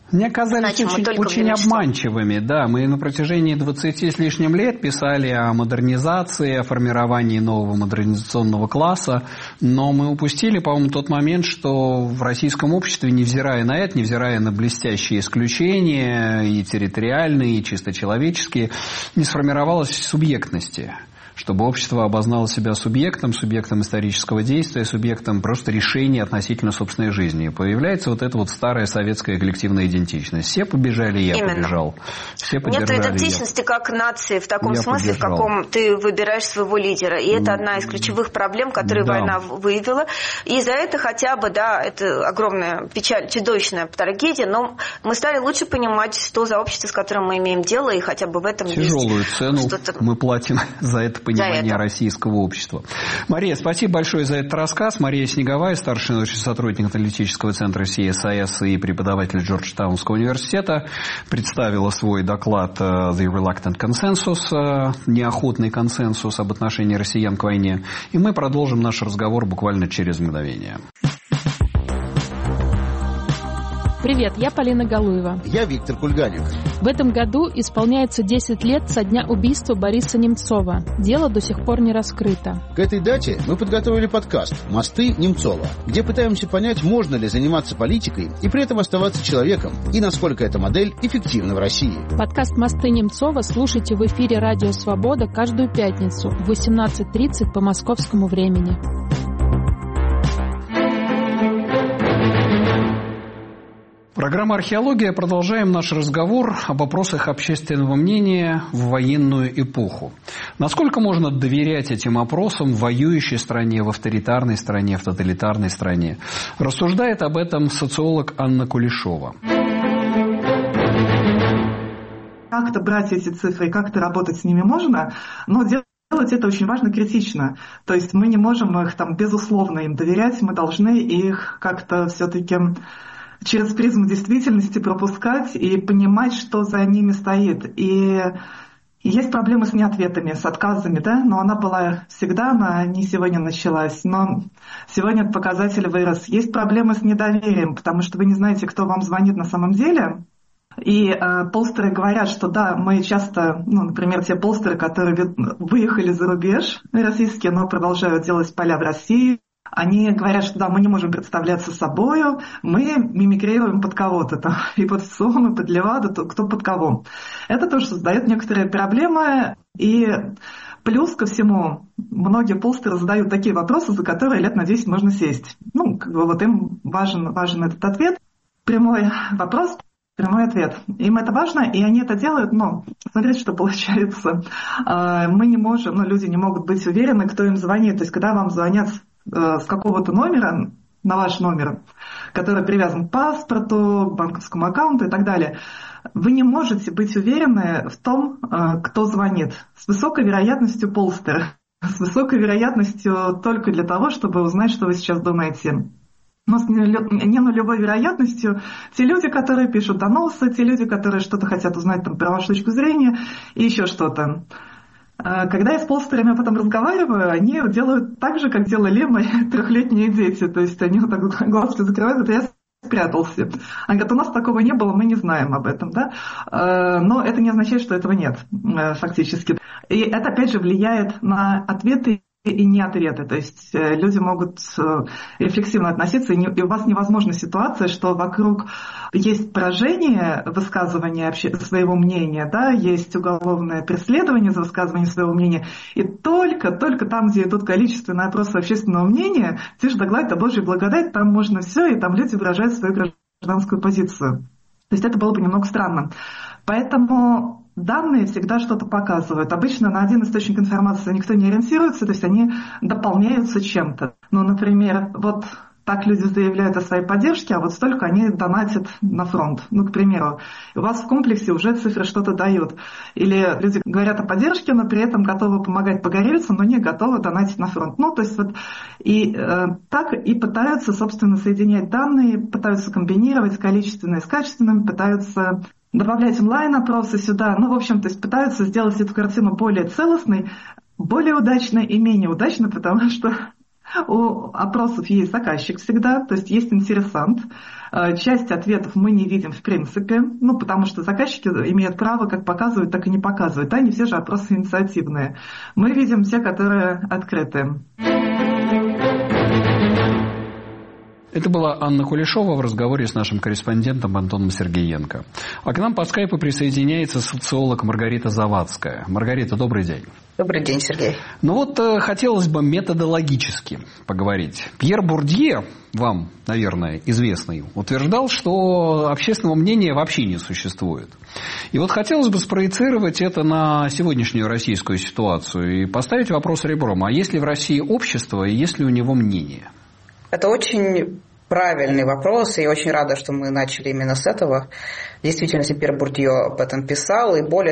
Мне казались очень, очень обманчивыми. Да, мы на протяжении двадцати с лишним лет писали о модернизации, о формировании нового модернизационного класса, но мы упустили, по-моему, тот момент, что в российском обществе, невзирая на это, невзирая на блестящие исключения, и территориальные, и чисто человеческие, не сформировалась субъектности. Чтобы общество обознало себя субъектом, субъектом исторического действия, субъектом просто решения относительно собственной жизни. И появляется вот эта вот старая советская коллективная идентичность. Все побежали, я Именно. побежал. Все поддержали. Нет идентичности как нации в таком я смысле, поддержал. в каком ты выбираешь своего лидера. И это одна из ключевых проблем, которые да. война выявила. И за это хотя бы, да, это огромная печаль, чудовищная трагедия, но мы стали лучше понимать, что за общество, с которым мы имеем дело, и хотя бы в этом Тяжелую есть цену что-то... мы платим за это понимание российского общества. Мария, спасибо большое за этот рассказ. Мария Снеговая, старший научный сотрудник аналитического центра си эс ай эс и преподаватель Джорджтаунского университета, представила свой доклад «The Reluctant Consensus», неохотный консенсус об отношении россиян к войне. И мы продолжим наш разговор буквально через мгновение. Привет, я Полина Галуева. Я Виктор Кульганик. В этом году исполняется десять лет со дня убийства Бориса Немцова. Дело до сих пор не раскрыто. К этой дате мы подготовили подкаст «Мосты Немцова», где пытаемся понять, можно ли заниматься политикой и при этом оставаться человеком, и насколько эта модель эффективна в России. Подкаст «Мосты Немцова» слушайте в эфире «Радио Свобода» каждую пятницу в восемнадцать тридцать по московскому времени. Программа «Археология». Продолжаем наш разговор об вопросах общественного мнения в военную эпоху. Насколько можно доверять этим опросам в воюющей стране, в авторитарной стране, в тоталитарной стране? Рассуждает об этом социолог Анна Кулешова. Как-то брать эти цифры и как-то работать с ними можно, но делать это очень важно критично. То есть мы не можем их там безусловно им доверять, мы должны их как-то все-таки через призму действительности пропускать и понимать, что за ними стоит. И есть проблемы с неответами, с отказами, да, но она была всегда, она не сегодня началась, но сегодня этот показатель вырос. Есть проблемы с недоверием, потому что вы не знаете, кто вам звонит на самом деле. И э, полстеры говорят, что да, мы часто, ну, например, те полстеры, которые выехали за рубеж российские, но продолжают делать поля в России, они говорят, что да, мы не можем представляться собою, мы мимикрируем под кого-то, там, и под СОМ, и под Леваду, кто под кого. Это тоже создает некоторые проблемы, и плюс ко всему, многие полстеры задают такие вопросы, за которые лет на десять можно сесть. Ну, как бы вот им важен, важен этот ответ. Прямой вопрос, прямой ответ. Им это важно, и они это делают, но смотрите, что получается. Мы не можем, ну, люди не могут быть уверены, кто им звонит. То есть, когда вам звонят с какого-то номера на ваш номер, который привязан к паспорту, банковскому аккаунту и так далее, вы не можете быть уверены в том, кто звонит. С высокой вероятностью полстер, с высокой вероятностью только для того, чтобы узнать, что вы сейчас думаете. Но с не нулевой вероятностью те люди, которые пишут доносы, те люди, которые что-то хотят узнать там, про вашу точку зрения и еще что-то. Когда я с полстерами потом разговариваю, они делают так же, как делали мои трехлетние дети. То есть они вот так глазки закрывают, это я спрятался. Они говорят, у нас такого не было, мы не знаем об этом. Да? Но это не означает, что этого нет фактически. И это опять же влияет на ответы и не ответы. То есть люди могут рефлексивно относиться, и у вас невозможна ситуация, что вокруг есть поражение высказывания своего мнения, да, есть уголовное преследование за высказывание своего мнения, и только, только там, где идут количественные опросы общественного мнения, тишь да гладь, да Божья благодать, там можно все, и там люди выражают свою гражданскую позицию. То есть это было бы немного странно. Поэтому данные всегда что-то показывают. Обычно на один источник информации никто не ориентируется, то есть они дополняются чем-то. Ну, например, вот так люди заявляют о своей поддержке, а вот столько они донатят на фронт. Ну, к примеру, у вас в комплексе уже цифры что-то дают. Или люди говорят о поддержке, но при этом готовы помогать погорельцам, но не готовы донатить на фронт. Ну, то есть вот и э, так и пытаются, собственно, соединять данные, пытаются комбинировать количественное с качественным, пытаются добавлять онлайн-опросы сюда. Ну, в общем, то есть пытаются сделать эту картину более целостной, более удачной и менее удачной, потому что У опросов есть заказчик всегда, то есть есть интересант. Часть ответов мы не видим в принципе, ну, потому что заказчики имеют право как показывать, так и не показывать. Да, не все же опросы инициативные. Мы видим те, которые открыты. Это была Анна Кулешова в разговоре с нашим корреспондентом Антоном Сергеенко. А к нам по скайпу присоединяется социолог Маргарита Завадская. Маргарита, добрый день. Добрый день, Сергей. Ну вот э, хотелось бы методологически поговорить. Пьер Бурдье, вам, наверное, известный, утверждал, что общественного мнения вообще не существует. И вот хотелось бы спроецировать это на сегодняшнюю российскую ситуацию и поставить вопрос ребром. А есть ли в России общество и есть ли у него мнение? Это очень правильный вопрос, и я очень рада, что мы начали именно с этого. Действительно, Пьер Бурдье об этом писал, и более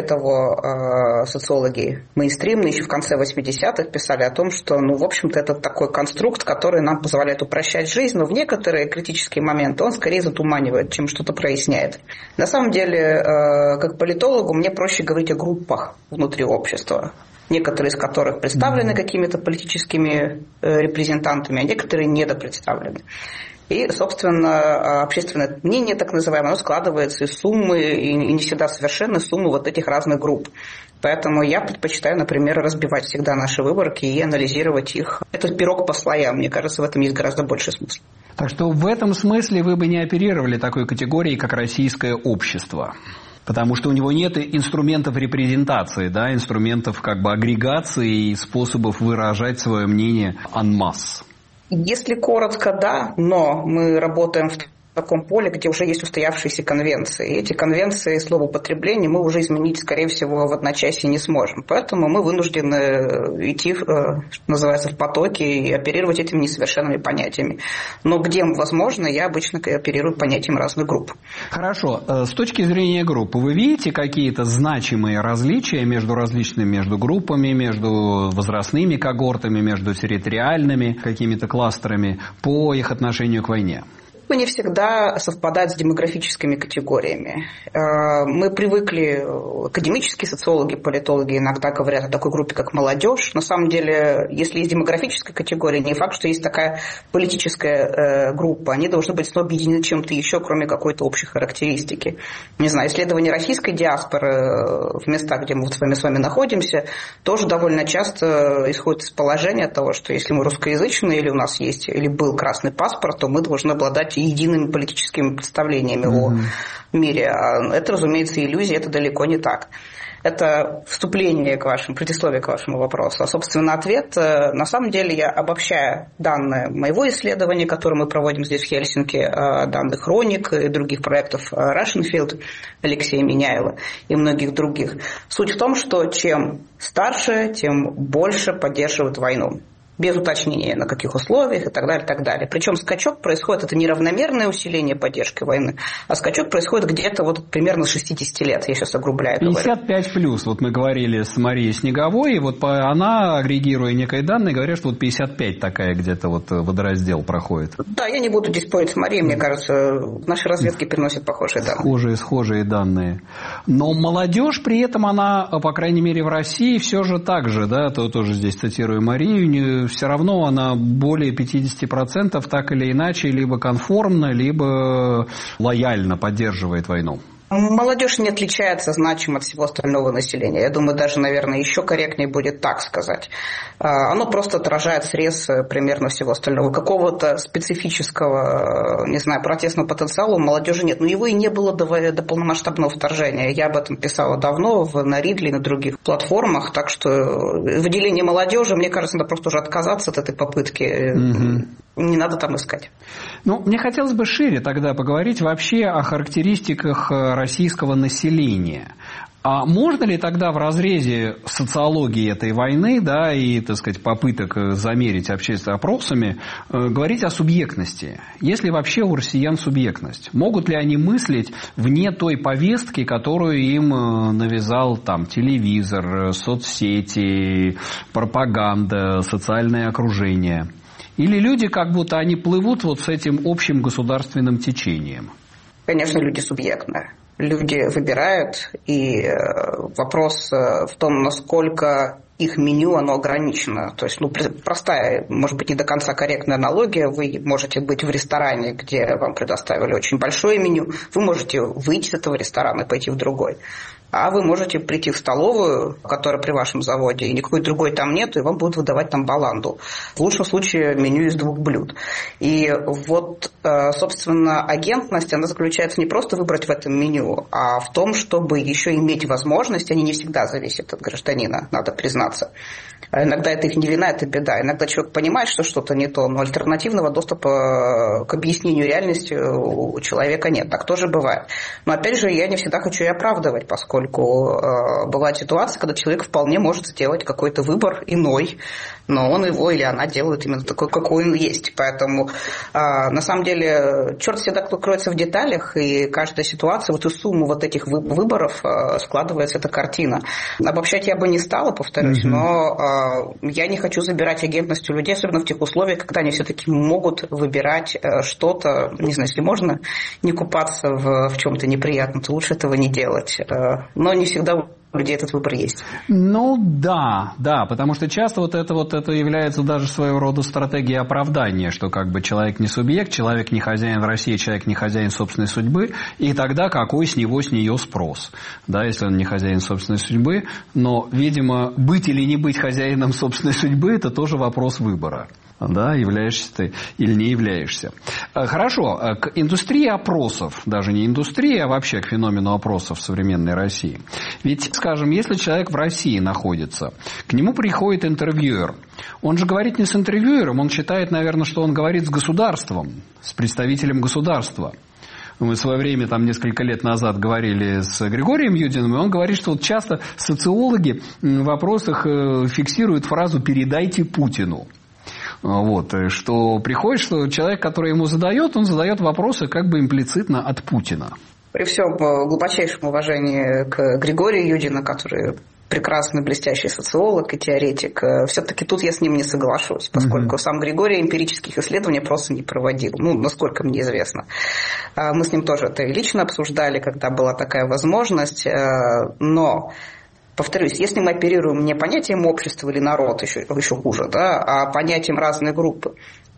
того, социологи мейнстримные еще в конце восьмидесятых писали о том, что, ну, в общем-то, это такой конструкт, который нам позволяет упрощать жизнь, но в некоторые критические моменты он скорее затуманивает, чем что-то проясняет. На самом деле, как политологу, мне проще говорить о группах внутри общества, некоторые из которых представлены какими-то политическими репрезентантами, а некоторые недопредставлены. И, собственно, общественное мнение, так называемое, оно складывается из суммы, и не всегда совершенной суммы вот этих разных групп. Поэтому я предпочитаю, например, разбивать всегда наши выборки и анализировать их. Это пирог по слоям. Мне кажется, в этом есть гораздо больше смысла. Так что в этом смысле вы бы не оперировали такой категорией, как российское общество. Потому что у него нет инструментов репрезентации, да, инструментов как бы агрегации и способов выражать свое мнение en masse. Если коротко, да, но мы работаем в таком поле, где уже есть устоявшиеся конвенции. И эти конвенции словоупотребления мы уже изменить, скорее всего, в одночасье не сможем. Поэтому мы вынуждены идти, что называется, в потоке и оперировать этими несовершенными понятиями. Но где возможно, я обычно оперирую понятием разных групп. Хорошо. С точки зрения группы, вы видите какие-то значимые различия между различными, между группами, между возрастными когортами, между территориальными какими-то кластерами по их отношению к войне? Не всегда совпадают с демографическими категориями. Мы привыкли, академические социологи, политологи иногда говорят о такой группе, как молодежь. На самом деле, если есть демографическая категория, не факт, что есть такая политическая группа. Они должны быть объединены чем-то еще, кроме какой-то общей характеристики. Не знаю, исследования российской диаспоры в местах, где мы с вами, с вами находимся, тоже довольно часто исходят из положения того, что если мы русскоязычные, или у нас есть, или был красный паспорт, то мы должны обладать едиными политическими представлениями mm-hmm. о мире. Это, разумеется, иллюзия, это далеко не так. Это вступление к вашему, предисловие к вашему вопросу. А, собственно, ответ, на самом деле, я обобщаю данные моего исследования, которое мы проводим здесь в Хельсинки, данных Хроник и других проектов Russian Field, Алексея Миняева и многих других. Суть в том, что чем старше, тем больше поддерживают войну. Без уточнения, на каких условиях и так далее, и так далее. Причем скачок происходит, это не равномерное усиление поддержки войны, а скачок происходит где-то вот примерно с шестидесяти лет, я сейчас огрубляю. пятьдесят пять плюс, вот мы говорили с Марией Снеговой, и вот она, агрегируя некие данные, говорит, что вот пятьдесят пять такая где-то вот водораздел проходит. Да, я не буду здесь спорить с Марией, мне кажется, наши разведки переносят похожие данные. Схожие, схожие данные. Но молодежь при этом, она, по крайней мере, в России все же так же, да, то тоже здесь цитирую Марию, не все равно она более пятьдесят процентов так или иначе либо конформно, либо лояльно поддерживает войну. Молодежь не отличается значимо от всего остального населения. Я думаю, даже, наверное, еще корректнее будет так сказать. Оно просто отражает срез примерно всего остального. Какого-то специфического, не знаю, протестного потенциала у молодежи нет. Но его и не было до, до полномасштабного вторжения. Я об этом писала давно в, на Ридли и на других платформах. Так что выделение молодежи, мне кажется, надо просто уже отказаться от этой попытки. Mm-hmm. Не надо там искать. Ну, мне хотелось бы шире тогда поговорить вообще о характеристиках российского населения. А можно ли тогда в разрезе социологии этой войны, да, и, так сказать, попыток замерить общественными опросами, э, говорить о субъектности? Есть ли вообще у россиян субъектность? Могут ли они мыслить вне той повестки, которую им навязал там телевизор, соцсети, пропаганда, социальное окружение? Или люди как будто они плывут вот с этим общим государственным течением? Конечно, люди субъектные. Люди выбирают, и вопрос в том, насколько их меню, оно ограничено. То есть, ну, простая, может быть, не до конца корректная аналогия. Вы можете быть в ресторане, где вам предоставили очень большое меню. Вы можете выйти с этого ресторана и пойти в другой. А вы можете прийти в столовую, которая при вашем заводе, и никакой другой там нет, и вам будут выдавать там баланду. В лучшем случае меню из двух блюд. И вот, собственно, агентность, она заключается не просто выбрать в этом меню, а в том, чтобы еще иметь возможность, они не всегда зависят от гражданина, надо признаться. Иногда это их не вина, это беда. Иногда человек понимает, что что-то не то, но альтернативного доступа к объяснению реальности у человека нет. Так тоже бывает. Но опять же, я не всегда хочу и оправдывать, поскольку э, бывают ситуации, когда человек вполне может сделать какой-то выбор иной, но он его или она делает именно такой, какой он есть. Поэтому, э, на самом деле, черт всегда кроется в деталях, и каждая ситуация, вот из суммы вот этих выборов э, складывается эта картина. Обобщать я бы не стала, повторюсь, mm-hmm. но э, я не хочу забирать агентность у людей, особенно в тех условиях, когда они все-таки могут выбирать что-то, не знаю, если можно не купаться в, в чем-то неприятном, то лучше этого не делать. Но не всегда у людей этот выбор есть. Ну да, да, потому что часто вот это вот это является даже своего рода стратегией оправдания, что как бы человек не субъект, человек не хозяин в России, человек не хозяин собственной судьбы, и тогда какой с него, с нее спрос, да, если он не хозяин собственной судьбы, но, видимо, быть или не быть хозяином собственной судьбы – это тоже вопрос выбора. Да, являешься ты или не являешься. Хорошо, к индустрии опросов, даже не индустрии, а вообще к феномену опросов в современной России. Ведь, скажем, если человек в России находится, к нему приходит интервьюер, он же говорит не с интервьюером, он считает, наверное, что он говорит с государством, с представителем государства. Мы в свое время, там, несколько лет назад говорили с Григорием Юдиным, и он говорит, что вот часто социологи в вопросах фиксируют фразу «передайте Путину». Вот, что приходит, что человек, который ему задает, он задает вопросы как бы имплицитно от Путина. При всем глубочайшем уважении к Григорию Юдину, который прекрасный, блестящий социолог и теоретик, все-таки тут я с ним не соглашусь, поскольку mm-hmm. сам Григорий эмпирических исследований просто не проводил, ну, насколько мне известно. Мы с ним тоже это лично обсуждали, когда была такая возможность, но... Повторюсь, если мы оперируем не понятием общества или народ, еще, еще хуже, да, а понятием разной группы,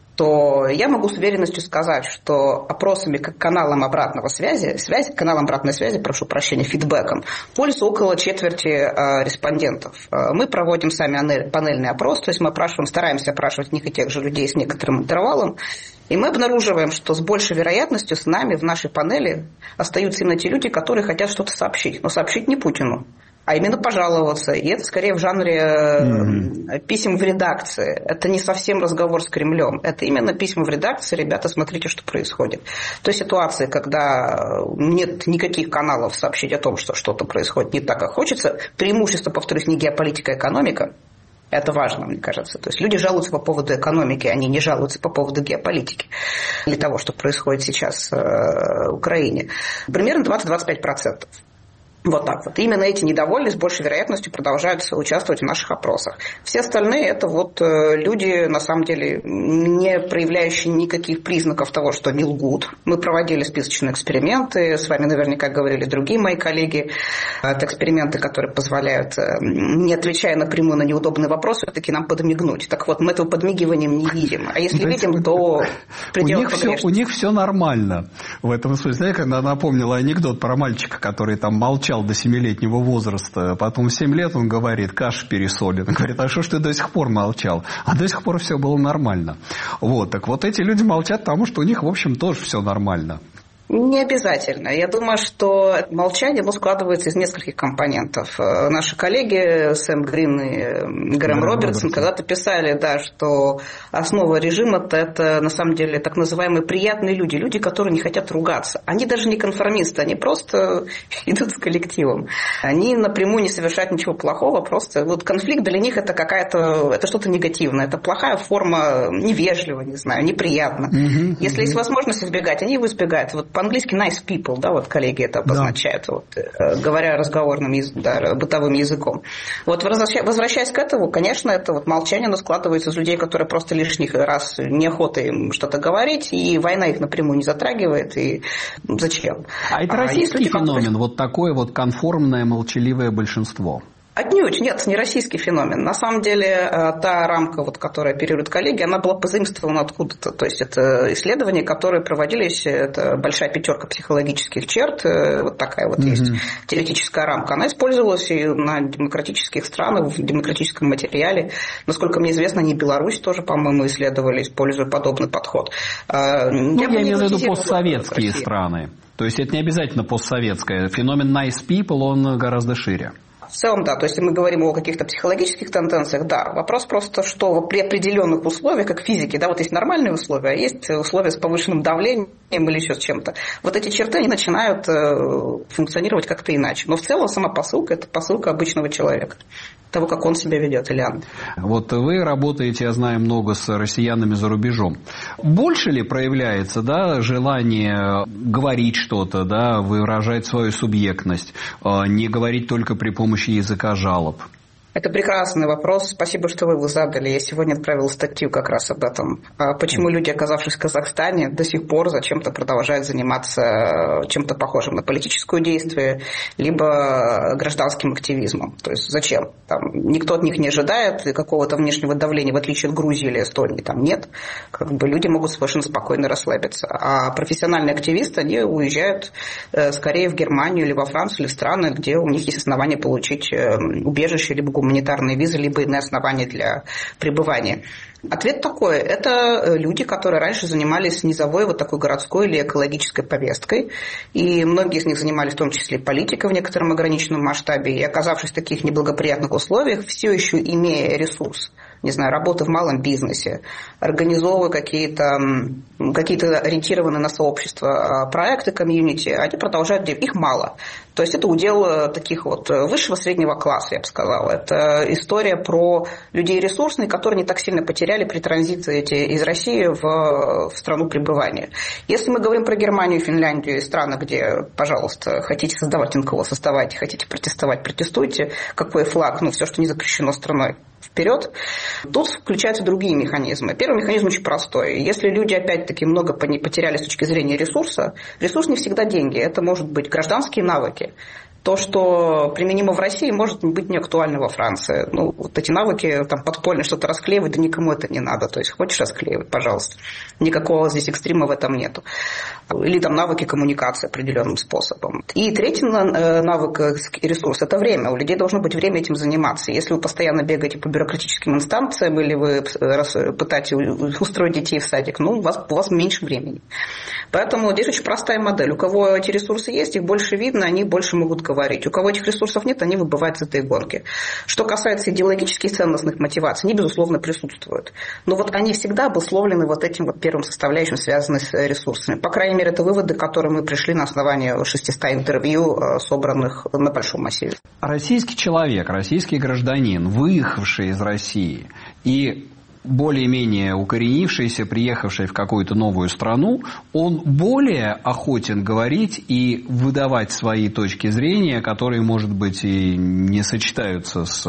то я могу с уверенностью сказать, что опросами как каналом обратного связи, связь, каналом обратной связи, прошу прощения, фидбэком, пользуются около четверти э, респондентов. Мы проводим сами панельный опрос, то есть мы опрашиваем, стараемся опрашивать них и тех же людей с некоторым интервалом, и мы обнаруживаем, что с большей вероятностью с нами в нашей панели остаются именно те люди, которые хотят что-то сообщить, но сообщить не Путину, а именно пожаловаться. И это скорее в жанре mm-hmm. писем в редакции. Это не совсем разговор с Кремлем. Это именно письма в редакции. Ребята, смотрите, что происходит. То есть ситуации, когда нет никаких каналов сообщить о том, что что-то происходит не так, как хочется. Преимущество, повторюсь, не геополитика, а экономика. Это важно, мне кажется. То есть люди жалуются по поводу экономики, они не жалуются по поводу геополитики. Для того, что происходит сейчас в Украине. Примерно двадцать-двадцать пять процентов. Вот так вот. И именно эти недовольные с большей вероятностью продолжают участвовать в наших опросах. Все остальные – это вот люди, на самом деле, не проявляющие никаких признаков того, что они лгут. Мы проводили списочные эксперименты, с вами наверняка говорили другие мои коллеги. Это эксперименты, которые позволяют, не отвечая напрямую на неудобные вопросы, все-таки нам подмигнуть. Так вот, мы этого подмигиванием не видим. А если Знаете, видим, то в пределах погрешности. У них все нормально в этом смысле. Я когда напомнила анекдот про мальчика, который там молчал до семилетнего возраста, потом в семь лет он говорит, каша пересолена. Он говорит, а что ж ты до сих пор молчал? А до сих пор все было нормально. Вот, так вот эти люди молчат, потому что у них, в общем, тоже все нормально. Не обязательно. Я думаю, что молчание оно складывается из нескольких компонентов. Наши коллеги Сэм Грин и Грэм Робертсон когда-то писали, да, что основа режима – это на самом деле так называемые приятные люди, люди, которые не хотят ругаться. Они даже не конформисты, они просто идут с коллективом. Они напрямую не совершают ничего плохого, просто вот конфликт для них – это какая-то, это что-то негативное, это плохая форма, невежливо, не знаю, неприятно. Mm-hmm, Если mm-hmm. есть возможность избегать, они его избегают. Вот по-английски nice people, да, вот коллеги это обозначают, да. вот, говоря разговорным, да, бытовым языком. Вот возвращаясь к этому, конечно, это вот молчание, оно складывается из людей, которые просто лишних раз неохота им что-то говорить, и война их напрямую не затрагивает, и зачем? А это российский а феномен, вот такое вот конформное молчаливое большинство? Отнюдь, нет, не российский феномен. На самом деле, та рамка, вот, которой оперируют коллеги, она была позаимствована откуда-то. То есть, это исследования, которые проводились, это большая пятерка психологических черт, вот такая вот mm-hmm. есть теоретическая рамка. Она использовалась и на демократических странах, в демократическом материале. Насколько мне известно, они Беларусь тоже, по-моему, исследовали, используя подобный подход. Ну, я, я имею в виду постсоветские страны. То есть, это не обязательно постсоветское. Феномен nice people, он гораздо шире. В целом, да. То есть, если мы говорим о каких-то психологических тенденциях, да. Вопрос просто, что при определенных условиях, как в физике, да, вот есть нормальные условия, а есть условия с повышенным давлением или еще с чем-то. Вот эти черты, они начинают функционировать как-то иначе. Но в целом сама посылка – это посылка обычного человека. Того, как он себя ведет, или она. Вот вы работаете, я знаю, много с россиянами за рубежом. Больше ли проявляется, да, желание говорить что-то, да, выражать свою субъектность, не говорить только при помощи языка жалоб? Это прекрасный вопрос. Спасибо, что вы его задали. Я сегодня отправила статью как раз об этом. Почему люди, оказавшись в Казахстане, до сих пор зачем-то продолжают заниматься чем-то похожим на политическое действие, либо гражданским активизмом. То есть зачем? Там, никто от них не ожидает какого-то внешнего давления, в отличие от Грузии или Эстонии. Там нет. Как бы люди могут совершенно спокойно расслабиться. А профессиональные активисты, они уезжают скорее в Германию или во Францию, или в страны, где у них есть основания получить убежище, либо гуманитарные визы, либо иные основания для пребывания. Ответ такой. Это люди, которые раньше занимались низовой вот такой городской или экологической повесткой. И многие из них занимались в том числе политикой в некотором ограниченном масштабе. И оказавшись в таких неблагоприятных условиях, все еще имея ресурс, не знаю, работы в малом бизнесе, организовывая какие-то, какие-то ориентированные на сообщество проекты, комьюнити, они продолжают, их мало. То есть это удел таких вот высшего среднего класса, я бы сказала. Это история про людей ресурсных, которые не так сильно потеряли при транзите из России в, в страну пребывания. Если мы говорим про Германию, Финляндию и страны, где, пожалуйста, хотите создавать эн ка о, создавайте, хотите протестовать, протестуйте, какой флаг, ну, все, что не запрещено страной, вперед. Тут включаются другие механизмы. Первый механизм очень простой. Если люди, опять-таки, много потеряли с точки зрения ресурса, ресурс не всегда деньги. Это может быть гражданские навыки. То, что применимо в России, может быть не актуально во Франции. Ну, вот эти навыки, там, подпольно что-то расклеивать, да никому это не надо. То есть, хочешь расклеивать, пожалуйста. Никакого здесь экстрима в этом нету. Или там навыки коммуникации определенным способом. И третий навык и ресурс – это время. У людей должно быть время этим заниматься. Если вы постоянно бегаете по бюрократическим инстанциям или вы пытаетесь устроить детей в садик, ну, у вас, у вас меньше времени. Поэтому здесь очень простая модель. У кого эти ресурсы есть, их больше видно, они больше могут говорить. У кого этих ресурсов нет, они выбывают из этой гонки. Что касается идеологических ценностных мотиваций, они, безусловно, присутствуют. Но вот они всегда обусловлены вот этим вот первым составляющим, связанным с ресурсами. По крайней мере, это выводы, к которым мы пришли на основании шестисот интервью, собранных на большом массиве. Российский человек, российский гражданин, выехавший из России и более-менее укоренившийся, приехавший в какую-то новую страну, он более охотен говорить и выдавать свои точки зрения, которые, может быть, и не сочетаются с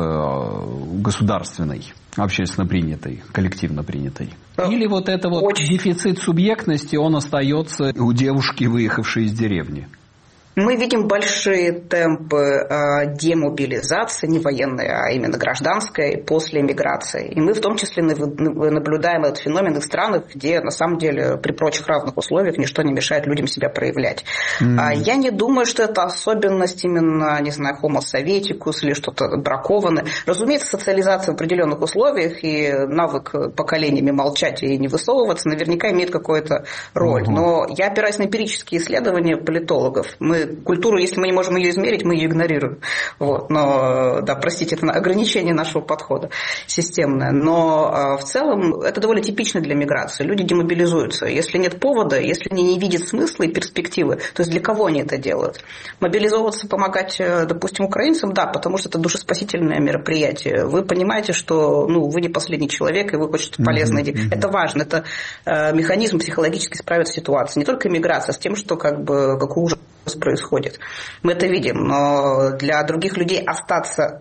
государственной, общественно принятой, коллективно принятой. Или вот это вот Очень... дефицит субъектности, он остается у девушки, выехавшей из деревни? Мы видим большие темпы демобилизации, не военной, а именно гражданской, после миграции. И мы в том числе наблюдаем этот феномен в странах, где на самом деле при прочих равных условиях ничто не мешает людям себя проявлять. Mm. Я не думаю, что это особенность именно, не знаю, homo советикус или что-то бракованное. Разумеется, социализация в определенных условиях и навык поколениями молчать и не высовываться наверняка имеет какую-то роль. Mm-hmm. Но я опираюсь на эмпирические исследования политологов. Мы культуру, если мы не можем ее измерить, мы ее игнорируем. Вот. Но, да, простите, это ограничение нашего подхода системное. Но в целом это довольно типично для миграции. Люди демобилизуются. Если нет повода, если они не видят смысла и перспективы, то есть для кого они это делают? Мобилизовываться, помогать, допустим, украинцам, да, потому что это душеспасительное мероприятие. Вы понимаете, что ну, вы не последний человек, и вы хоть что-то полезное делать. Mm-hmm. Это важно. Это механизм психологически справиться с ситуацией. Не только миграция, а с тем, что как бы какой ужас происходит. Мы это видим, но для других людей остаться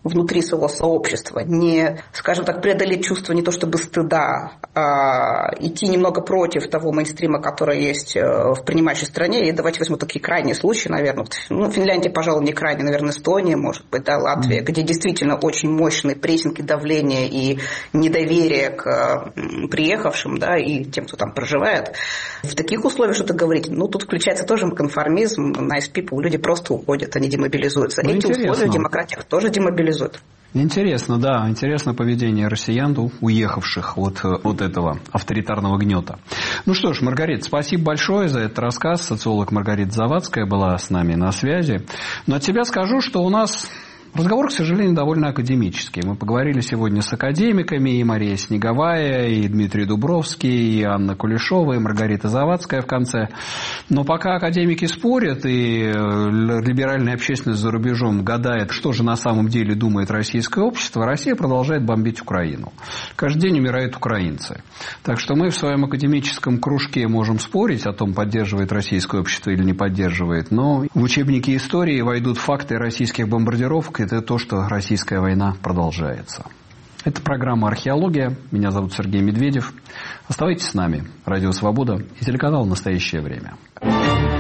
внутри своего сообщества, не, скажем так, преодолеть чувство не то чтобы стыда, а идти немного против того мейнстрима, который есть в принимающей стране. И давайте возьмем такие крайние случаи, наверное. Ну, Финляндия, пожалуй, не крайне, наверное, Эстония, может быть, да, Латвия, mm-hmm. где действительно очень мощный прессинг и давление и недоверие к приехавшим, да, и тем, кто там проживает. В таких условиях что-то говорить, ну, тут включается тоже конформизм, nice people, люди просто уходят, они демобилизуются. Ну, эти интересно. условия в демократиях тоже демобилизуют. Интересно, да, интересно поведение россиян, уехавших от, от этого авторитарного гнета. Ну что ж, Маргарита, спасибо большое за этот рассказ. Социолог Маргарита Завадская была с нами на связи. Но от себя скажу, что у нас разговор, к сожалению, довольно академический. Мы поговорили сегодня с академиками, и Мария Снеговая, и Дмитрий Дубровский, и Анна Кулешова, и Маргарита Завадская в конце. Но пока академики спорят, и либеральная общественность за рубежом гадает, что же на самом деле думает российское общество, Россия продолжает бомбить Украину. Каждый день умирают украинцы. Так что мы в своем академическом кружке можем спорить о том, поддерживает российское общество или не поддерживает, но в учебники истории войдут факты российских бомбардировок. Это то, что российская война продолжается. Это программа «Археология». Меня зовут Сергей Медведев. Оставайтесь с нами. Радио «Свобода» и телеканал «Настоящее время».